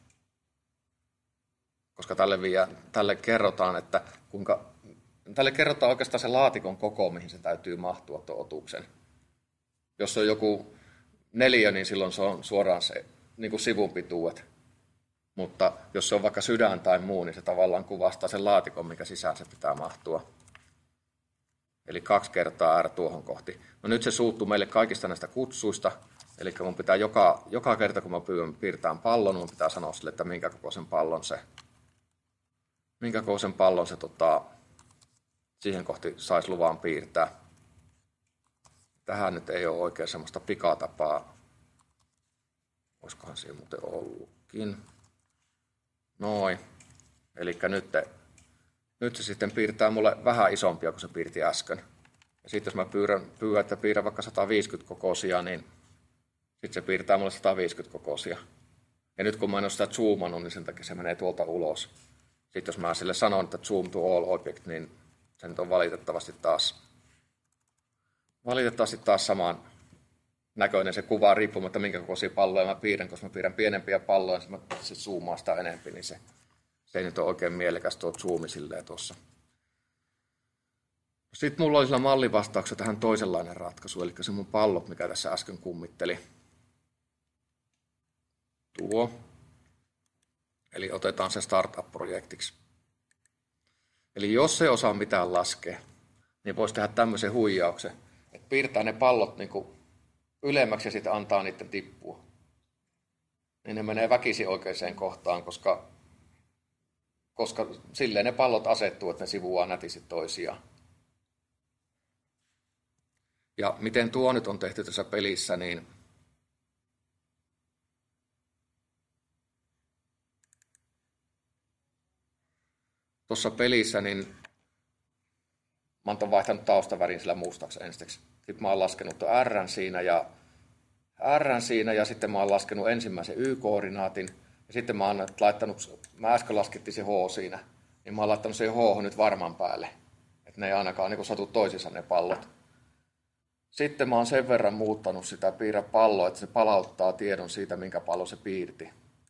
Koska tälle, vie, tälle kerrotaan, että kuinka, tälle kerrotaan oikeastaan se laatikon koko, mihin se täytyy mahtua tuon otuksen. Jos on joku neliö, niin silloin se on suoraan se niin kuin sivun pituudet. Mutta jos se on vaikka sydän tai muu, niin se tavallaan kuvastaa sen laatikon, mikä sisään se pitää mahtua. Eli kaksi kertaa R tuohon kohti. No nyt se suuttuu meille kaikista näistä kutsuista. Eli mun pitää joka, joka kerta, kun mä pyydän piirtään pallon, mun pitää sanoa sille, että minkä kokoisen pallon se, minkä kokoisen pallon se tota, siihen kohti saisi luvan piirtää. Tähän nyt ei ole oikein semmoista pikatapaa. Olisikohan siinä muuten ollutkin. Noin. Eli nyt, nyt se sitten piirtää mulle vähän isompia kuin se piirti äsken. Ja sitten jos mä pyydän, pyydän, että piirrän vaikka sata viisikymmentä kokoisia, niin sitten se piirtää mulle sata viisikymmentä kokoisia. Ja nyt kun mä en ole sitä zoomannut, niin sen takia se menee tuolta ulos. Sitten jos mä sille sanon, että zoom to all object, niin se nyt on valitettavasti taas, valitettavasti taas samaan näköinen se kuva, riippumatta minkä kokoisia palloja mä piirrän. Koska mä piirrän pienempiä palloja, niin mä se zoomaan sitä enemmän, niin se, se ei nyt ole oikein mielekäs tuo zoomi silleen tuossa. Sitten mulla oli sillä mallivastauksessa tähän toisenlainen ratkaisu, eli se mun pallot, mikä tässä äsken kummitteli. Tuo. Eli otetaan se startup-projektiksi. Eli jos ei osaa mitään laskea, niin voisi tehdä tämmöisen huijauksen, että piirtää ne pallot niin kuin ylemmäksi ja sitten antaa niiden tippua. Niin ne menee väkisin oikeaan kohtaan, koska, koska silleen ne pallot asettuu, että ne sivuaa nätisti toisiaan. Ja miten tuo nyt on tehty tässä pelissä, niin tuossa pelissä niin mä oon vaihtanut taustavärin sillä mustaksi ensiksi. Sitten mä oon laskenut tuon R siinä ja R siinä ja sitten mä oon laskenut ensimmäisen Y-koordinaatin. Ja sitten mä oon laittanut, mä äsken laskettiin se H siinä, niin mä oon laittanut se H nyt varman päälle. Että ne ei ainakaan niin satu toisissa ne pallot. Sitten mä oon sen verran muuttanut sitä piirrä palloa, että se palauttaa tiedon siitä, minkä pallon se piirti.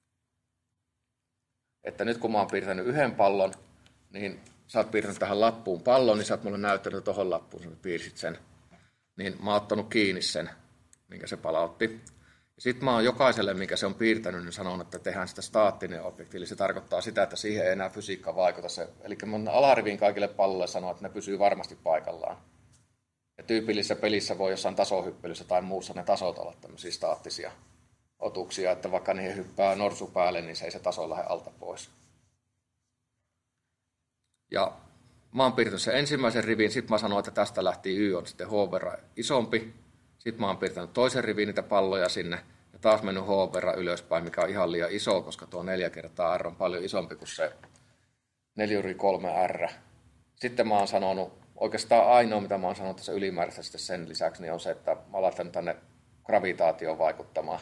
Että nyt kun mä oon piirtänyt yhden pallon, niin sä oot piirtänyt tähän lappuun pallon, niin sä oot mulle näyttänyt tuohon lappuun, sä piirsit sen. Niin mä oon ottanut kiinni sen, minkä se palautti. Sitten mä oon jokaiselle, minkä se on piirtänyt, niin sanon, että tehdään sitä staattinen objekti. Eli se tarkoittaa sitä, että siihen ei enää fysiikka vaikuta. Se, eli mä alariviin kaikille palloille sanoa, että ne pysyy varmasti paikallaan. Ja tyypillisessä pelissä voi jossain tasohyppelyssä tai muussa ne tasot olla tämmöisiä staattisia otuksia, että vaikka niihin hyppää norsu päälle, niin se ei se taso lähde alta pois. Ja mä oon piirtänyt sen ensimmäisen rivin, sitten mä sanoin, että tästä lähti Y on sitten H verran isompi. Sitten mä oon piirtänyt toisen rivin niitä palloja sinne ja taas mennyt H verran ylöspäin, mikä on ihan liian iso, koska tuo neljä kertaa R on paljon isompi kuin se neljä kolme R. Sitten mä oon sanonut, oikeastaan ainoa mitä mä oon sanonut tässä ylimääräistä sitten sen lisäksi, niin on se, että mä laitan tänne gravitaatioon vaikuttamaan.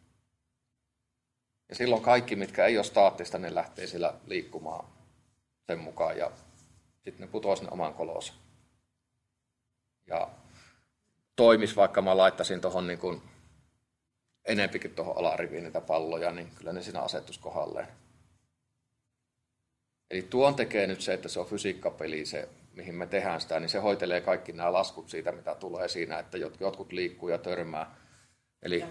Ja silloin kaikki, mitkä ei ole staattista, ne lähtee sillä liikkumaan sen mukaan ja sitten ne putoaa sinne oman kolonsa. Ja toimisi, vaikka mä laittaisin tuohon niin kuin enempikin tuohon alariviin niitä palloja, niin kyllä ne siinä asettuisi kohdalleen. Eli tuon tekee nyt se, että se on fysiikkapeli, se, mihin me tehdään sitä, niin se hoitelee kaikki nämä laskut siitä, mitä tulee siinä, että jotkut liikkuu ja törmää. Eli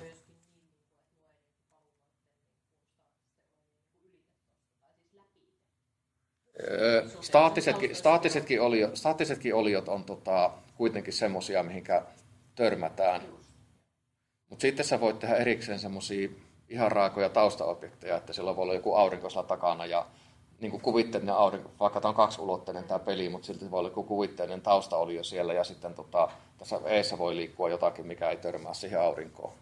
Staattisetkin, staattisetkin, oliot, staattisetkin oliot on tota, kuitenkin semmoisia, mihinkä törmätään. Mutta sitten sä voit tehdä erikseen semmoisia ihan raakoja taustaobjekteja, että siellä voi olla joku aurinko siellä takana ja niin kuin kuvitteellinen aurinko, vaikka tämä on kaksiulotteinen tämä peli, mutta silti voi olla joku kuvitteellinen taustaolio siellä ja sitten tota, tässä eessä voi liikkua jotakin, mikä ei törmää siihen aurinkoon.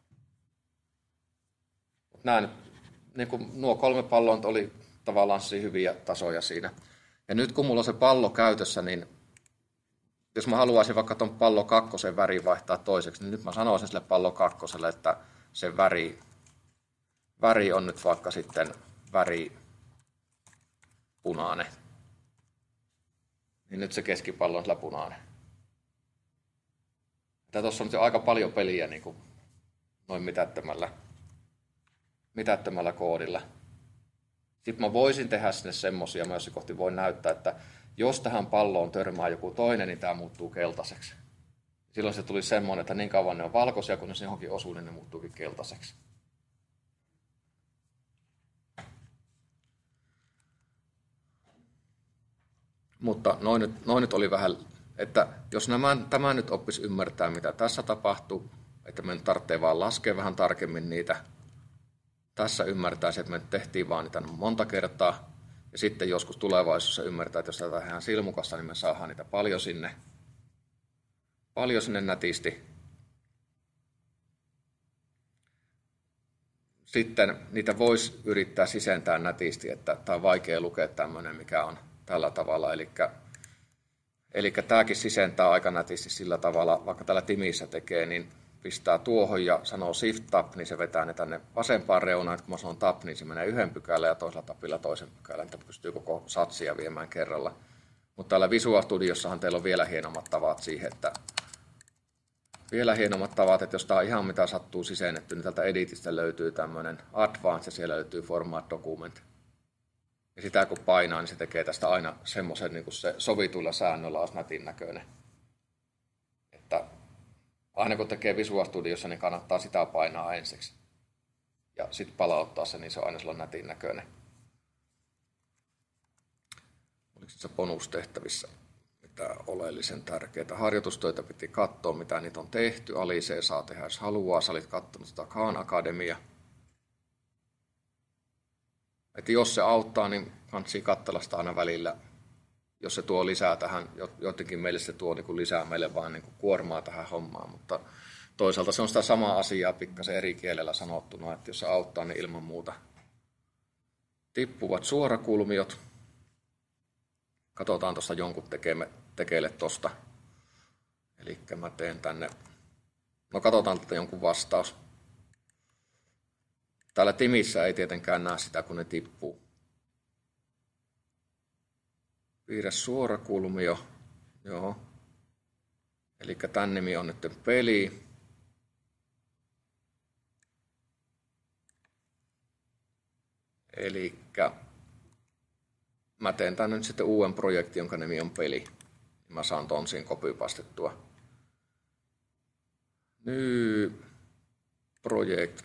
Nämä nyt, niin kuin nuo kolme palloa oli tavallaan hyviä tasoja siinä. Ja nyt kun mulla on se pallo käytössä, niin jos mä haluaisin vaikka tuon pallo kakkosen väri vaihtaa toiseksi, niin nyt mä sanoisin sille pallo kakkoselle, että se väri, väri on nyt vaikka sitten väri punainen. Niin nyt se keskipallo on sillä punainen. Tuossa on nyt jo aika paljon peliä niin kuin noin mitättömällä, mitättömällä koodilla. Sitten mä voisin tehdä sinne semmosia, mä jossain kohti voin näyttää, että jos tähän palloon törmää joku toinen, niin tämä muuttuu keltaiseksi. Silloin se tuli semmoinen, että niin kauan ne on valkoisia, kun ne johonkin osuu, niin ne muuttuukin keltaiseksi. Mutta noin nyt, noin nyt oli vähän, että jos nämä, tämä nyt oppisi ymmärtää, mitä tässä tapahtuu, että me nyt tarvitsee vaan laskea vähän tarkemmin niitä. Tässä ymmärtäisi, että me tehtiin vaan niitä monta kertaa. Ja sitten joskus tulevaisuudessa ymmärtää, että jos tätä tehdään silmukassa, niin me saadaan niitä paljon sinne, paljon sinne nätisti. Sitten niitä voisi yrittää sisentää nätisti, että tämä on vaikea lukea tämmöinen, mikä on tällä tavalla. Eli, eli tämäkin sisentää aika nätisti sillä tavalla, vaikka tällä Timissä tekee, niin pistää tuohon ja sanoo shift tab, niin se vetää ne tänne vasempaan reunaan. Kun mä sanon tab, niin se menee yhden pykälän ja toisella tapilla toisen pykälän, että pystyy koko satsia viemään kerralla. Mutta täällä Visual Studiossahan teillä on vielä hienommat tavat siihen, että vielä hienommat tavat, että jos tämä on ihan mitä sattuu sisennetty, niin tältä editistä löytyy tämmöinen advanced ja siellä löytyy format document. Ja sitä kun painaa, niin se tekee tästä aina semmoisen, niin kuin se sovituilla säännöillä olisi nätin näköinen. Että aina kun tekee Visual Studiossa, niin kannattaa sitä painaa ensiksi. Ja sitten palauttaa se, niin se on aina silloin nätin näköinen. Oliko se bonustehtävissä mitä oleellisen tärkeää? Harjoitustöitä piti katsoa, mitä niitä on tehty. Alice saa tehdä, jos haluaa. Sä olit katsonut sitä Khan Akademia. Että jos se auttaa, niin kannattaa katsella sitä aina välillä. Jos se tuo lisää tähän, jotenkin meille se tuo niin kuin lisää meille vaan niin kuin kuormaa tähän hommaan, mutta toisaalta se on sitä samaa asiaa pikkasen eri kielellä sanottuna, että jos se auttaa, niin ilman muuta. Tippuvat suorakulmiot. Katsotaan tuossa jonkun tekeme, tekeille tuosta. Eli mä teen tänne, no katsotaan tätä jonkun vastaus. Täällä Timissä ei tietenkään näe sitä, kun ne tippuu. Piirrä suorakulmio. Joo. Eli tämän nimi on nyt peli. Eli mä teen tänne nyt sitten uuden projektin, jonka nimi on peli. Mä saan ton siinä copypastettua. New project.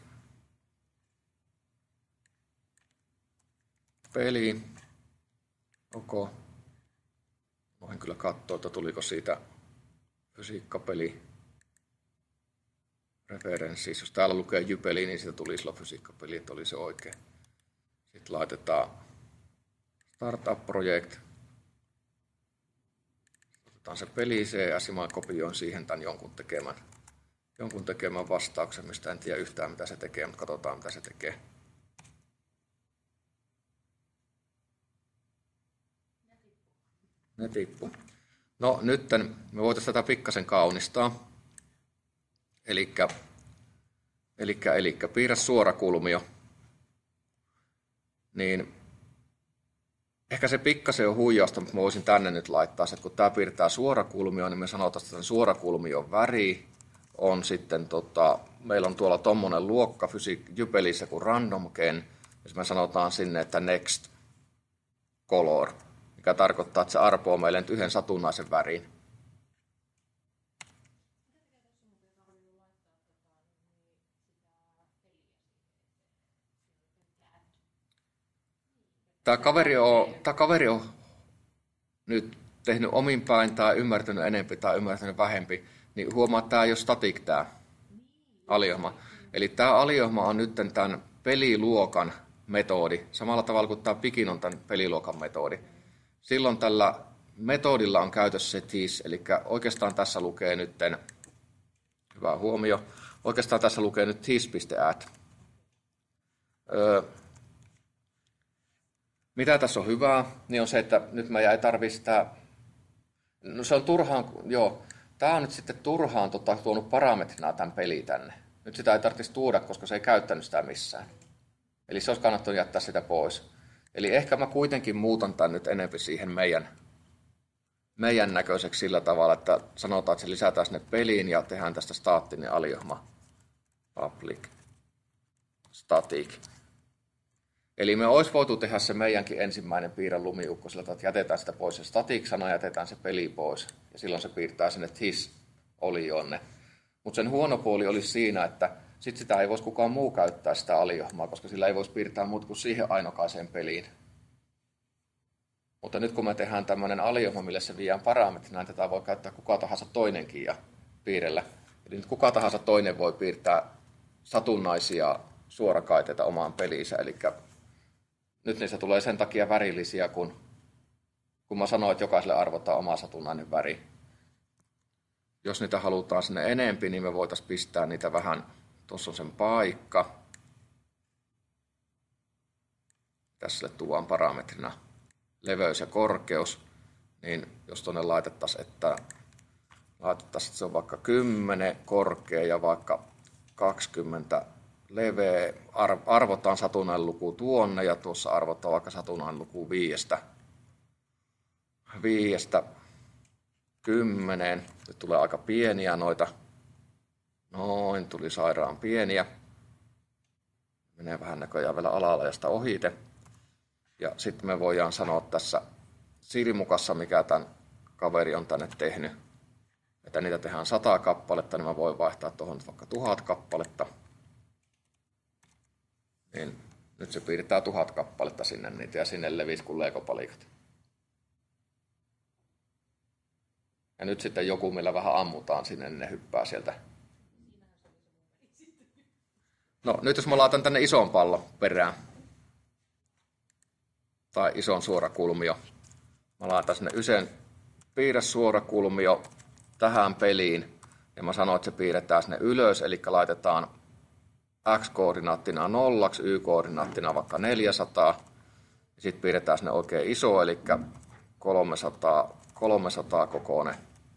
Peli. Okay. Voin kyllä katsoa, että tuliko siitä fysiikkapeli referenssi. Jos täällä lukee jypeli, niin siitä tuli silloin fysiikkapeli, että oli se oikein. Sitten laitetaan Startup Project. Otetaan se peli C S ja mä kopioin siihen tämän jonkun tekemän, jonkun tekemän vastauksen, mistä en tiedä yhtään mitä se tekee, mutta katsotaan mitä se tekee. Ne tippu. No nyt me voitaisiin tätä pikkasen kaunistaa. Elikkä, elikkä, elikkä piirrä suorakulmio. Niin ehkä se pikkasen on huijausta, mutta mä voisin tänne nyt laittaa, että kun tämä piirtää suorakulmio, niin me sanotaan, että suorakulmion väri. on sitten, tota, meillä on tuolla tommonen luokka fysiik- Jypelissä kuin random gen, jos me sanotaan sinne, että next color, mikä tarkoittaa, että se arpoo meille nyt yhden satunnaisen värin. Tämä kaveri on, tämä kaveri on nyt tehnyt omin päin tai ymmärtänyt enempi tai ymmärtänyt vähempi, niin huomaa, että tämä ei ole static tämä aliohma. Eli tämä aliohma on nyt tämän peliluokan metodi, samalla tavalla kuin tämä Pikin on tämän peliluokan metodi. Silloin tällä metodilla on käytössä se this, eli oikeastaan tässä lukee nyt, hyvä huomio, oikeastaan tässä lukee nyt this.add. Öö, Mitä tässä on hyvää, niin on se, että nyt meidän ei tarvitse sitä, no se on turhaan, joo, tämä on nyt sitten turhaan tota, tuonut parametrina tämän peli tänne. Nyt sitä ei tarvitsisi tuoda, koska se ei käyttänyt sitä missään. Eli se olisi kannattanut jättää sitä pois. Eli ehkä mä kuitenkin muutan tämän nyt enemmän siihen meidän, meidän näköiseksi sillä tavalla, että sanotaan, että se lisätään sinne peliin ja tehdään tästä staattinen aliohma. Public. Static. Eli me olisi voitu tehdä se meidänkin ensimmäinen piirre lumiukko sillä tavalla, että jätetään sitä pois se static-sana, jätetään se peli pois. Ja silloin se piirtää sinne his olionne. Mutta sen huono puoli olisi siinä, että sit sitä ei voisi kukaan muu käyttää sitä aliohmaa, koska sillä ei voisi piirtää muuta kuin siihen ainokaiseen peliin. Mutta nyt kun me tehdään tämmöinen aliohma, mille se viedään parametrina, niin tätä voi käyttää kuka tahansa toinenkin ja piirrellä. Eli nyt kuka tahansa toinen voi piirtää satunnaisia suorakaiteita omaan peliinsä. Eli nyt niistä tulee sen takia värillisiä, kun, kun mä sanoin, että jokaiselle arvotaan oma satunnainen väri. Jos niitä halutaan sinne enempi, niin me voitaisiin pistää niitä vähän, tuossa on sen paikka. Tässä tuodaan parametrina leveys ja korkeus, niin jos tuonne laitettaisiin, että laitettaisiin, että se on vaikka kymmenen korkea ja vaikka kaksikymmentä leveä, arvotaan satunnainen luku tuonne ja tuossa arvotaan vaikka satunnainen luku viiestä. Viiestä kymmeneen. Nyt tulee aika pieniä noita. Noin, tuli sairaan pieniä. Menee vähän näköjään vielä alalajasta ohite. Ja sitten me voidaan sanoa tässä silmukassa, mikä tämän kaveri on tänne tehnyt, että niitä tehdään sata kappaletta, niin mä voin vaihtaa tuohon vaikka tuhat kappaletta. Niin nyt se piirtää tuhat kappaletta sinne niitä ja sinne levisi kuin leikopalikat. Ja nyt sitten joku, millä vähän ammutaan sinne, niin ne hyppää sieltä. No nyt jos mä laitan tänne ison pallon perään, tai ison suorakulmio, mä laitan sinne ysen piirresuorakulmio tähän peliin, ja mä sanon, että se piirretään sinne ylös, eli laitetaan x-koordinaattina nollaksi, y-koordinaattina vaikka neljäsataa, ja sitten piirretään sinne oikein iso, eli kolmesataa, kolmesataa kokoinen.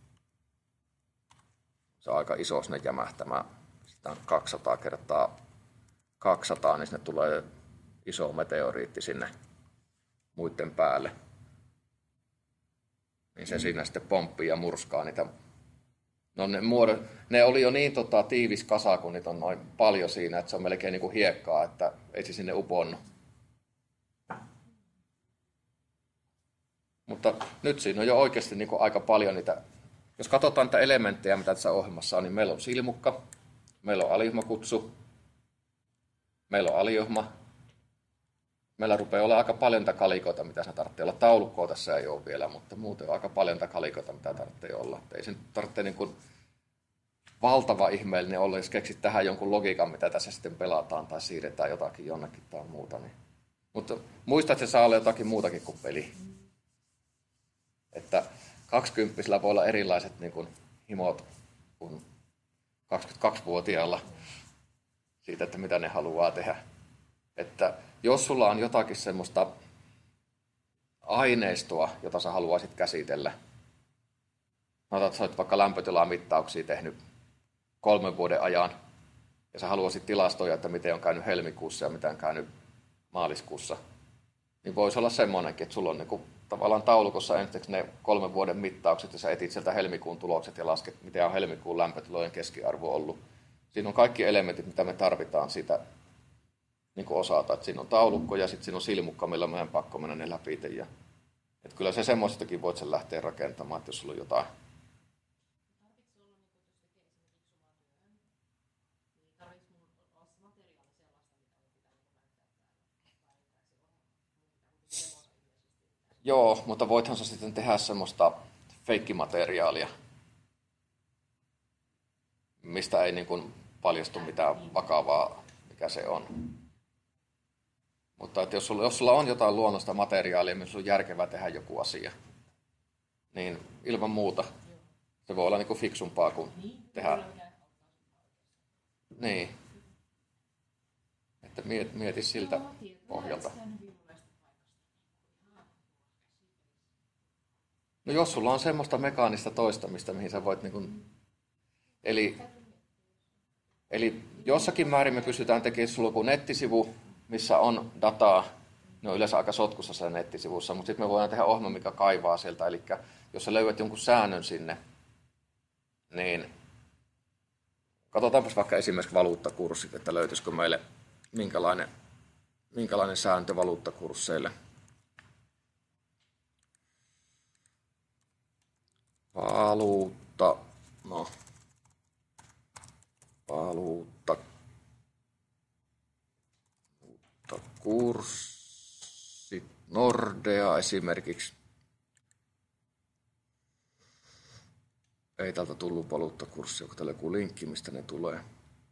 Se on aika iso sinne jämähtämään. Sitten kaksisataa kertaa kaksisataa, niin sinne tulee iso meteoriitti sinne muiden päälle. Niin se siinä sitten pomppii ja murskaa niitä. No ne, muodot, ne oli jo niin tota, tiivis kasa, kun niitä on noin paljon siinä, että se on melkein niin kuin hiekkaa, että ei se sinne uponnut. Mutta nyt siinä on jo oikeasti niin kuin aika paljon niitä. Jos katsotaan niitä elementtejä, mitä tässä ohjelmassa on, niin meillä on silmukka, meillä on aliohmakutsu, meillä on aliohma. Meillä rupeaa olla aika paljon niitä kalikoita, mitä se tarvitsee olla. Taulukkoa tässä ei ole vielä, mutta muuten on aika paljon niitä kalikoita, mitä tarvitsee olla. Että ei se tarvitse niin kuin valtava ihmeellinen olla, jos keksit tähän jonkun logiikan, mitä tässä sitten pelataan tai siirretään jotakin jonnekin tai muuta. Niin. Mutta muista, että se saa olla jotakin muutakin kuin peli. Että kaksikymppisillä voi olla erilaiset niin kuin himot kuin kaksikymmentäkaksivuotiailla siitä, että mitä ne haluaa tehdä. Että jos sulla on jotakin semmoista aineistoa, jota sä haluaisit käsitellä, no, että sä olet vaikka lämpötilamittauksia tehnyt kolmen vuoden ajan, ja sä haluaisit tilastoja, että miten on käynyt helmikuussa ja miten on käynyt maaliskuussa, niin voisi olla semmoinenkin, että sulla on niin tavallaan taulukossa ensiksi ne kolmen vuoden mittaukset, ja sä etit sieltä helmikuun tulokset ja lasket, mitä on helmikuun lämpötilojen keskiarvo ollut. Siinä on kaikki elementit, mitä me tarvitaan siitä niin kuin osata. Et siinä on taulukko ja sitten siinä on silmukka, millä meidän pakko mennä ne läpi. Ja, et kyllä se semmoistakin voit sen lähteä rakentamaan, että jos sulla on jotain. Joo, mutta voithan sä sitten tehdä semmoista feikkimateriaalia, mistä ei niin kuin paljastu mitään vakavaa, mikä se on. Mutta että jos, sulla, jos sulla on jotain luonnosta materiaalia, missä on järkevää tehdä joku asia, niin ilman muuta se voi olla niin kuin fiksumpaa kuin tehdä. Niin. Että miet, mieti siltä pohjalta. No jos sulla on semmoista mekaanista toistamista, mihin sä voit niin kuin, eli, eli jossakin määrin me pystytään tekemään sulla joku nettisivu, missä on dataa, ne on yleensä aika sotkussa siellä nettisivussa, mutta sitten me voidaan tehdä ohjelma, mikä kaivaa sieltä, eli jos sä löydät jonkun säännön sinne, niin katsotaanpas vaikka esimerkiksi valuuttakurssit, että löytyisikö meille minkälainen, minkälainen sääntö valuuttakursseille. Valuutta, no, valuutta, kurssit, Nordea esimerkiksi. Ei täältä tullut valuuttakurssi, onko täällä joku linkki, mistä ne tulee?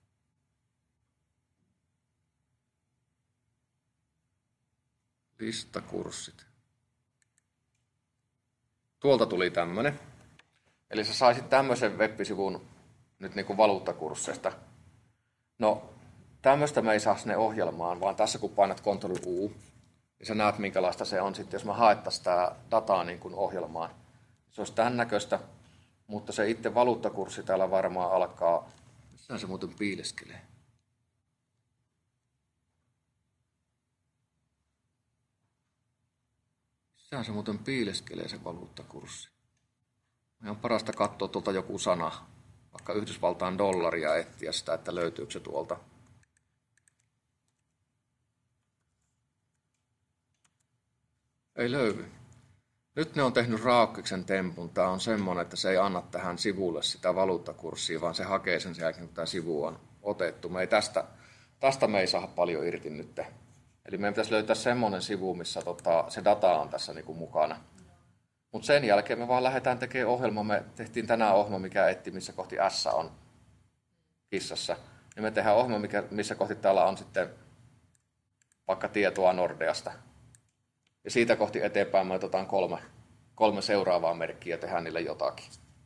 Listakurssit. Tuolta tuli tämmönen. Eli sä saisit tämmöisen web-sivun nyt niin kuin valuuttakursseista. No, tämmöistä me ei saa sinne ohjelmaan, vaan tässä kun painat Ctrl U, niin sä näet minkälaista se on sitten, jos mä haettaisiin tää dataa niin kuin ohjelmaan. Se olisi tämän näköistä, mutta se itse valuuttakurssi täällä varmaan alkaa. Missä se muuten piileskelee? Missä se muuten piileskelee se valuuttakurssi? Meidän on parasta katsoa tuolta joku sana, vaikka Yhdysvaltain dollaria etsiä sitä, että löytyykö se tuolta. Ei löydy. Nyt ne on tehnyt Raakkiksen tempun. Tämä on semmoinen, että se ei anna tähän sivulle sitä valuuttakurssia, vaan se hakee sen jälkeen, kun tämä sivu on otettu. Me ei tästä, tästä me ei saada paljon irti nyt. Eli meidän pitäisi löytää semmoinen sivu, missä tota, se data on tässä niin kuin mukana. Mutta sen jälkeen me vaan lähdetään tekemään ohjelma. Me tehtiin tänään ohjelma, mikä etti, missä kohti S on kissassa. Ja me tehdään ohjelma, mikä, missä kohti täällä on sitten vaikka tietoa Nordeasta. Ja siitä kohti eteenpäin me otetaan kolme, kolme seuraavaa merkkiä ja tehdään niille jotakin.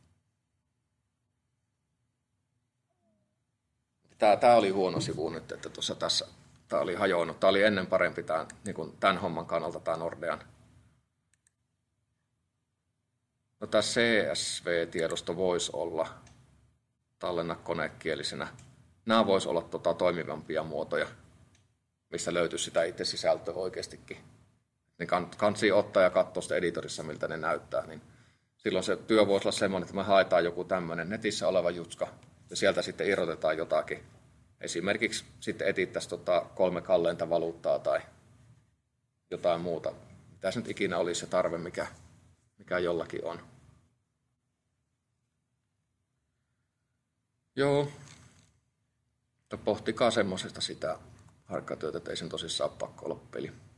Tämä, tämä oli huono sivu nyt, että tuossa tässä tämä oli hajonnut. Tämä oli ennen parempi tämän, niin kuin tämän homman kannalta tämä Nordean. No tämä C S V-tiedosto voisi olla tallenna konekielisenä. Nämä voisi olla tota, toimivampia muotoja, mistä löytyisi sitä itse sisältöä oikeastikin. Niin kansi ottaa ja katsoa sitä editorissa, miltä ne näyttää. Niin silloin se työ voisi olla semmoinen, että me haetaan joku tämmöinen netissä oleva jutska ja sieltä sitten irrotetaan jotakin. Esimerkiksi sitten etittäisiin tota kolme kalleinta valuuttaa tai jotain muuta. Mitä se nyt ikinä olisi se tarve, mikä, mikä jollakin on. Joo. Pohtikaa semmoisesta sitä harkkatyötä, että ei sen tosissaan pakko olla peli.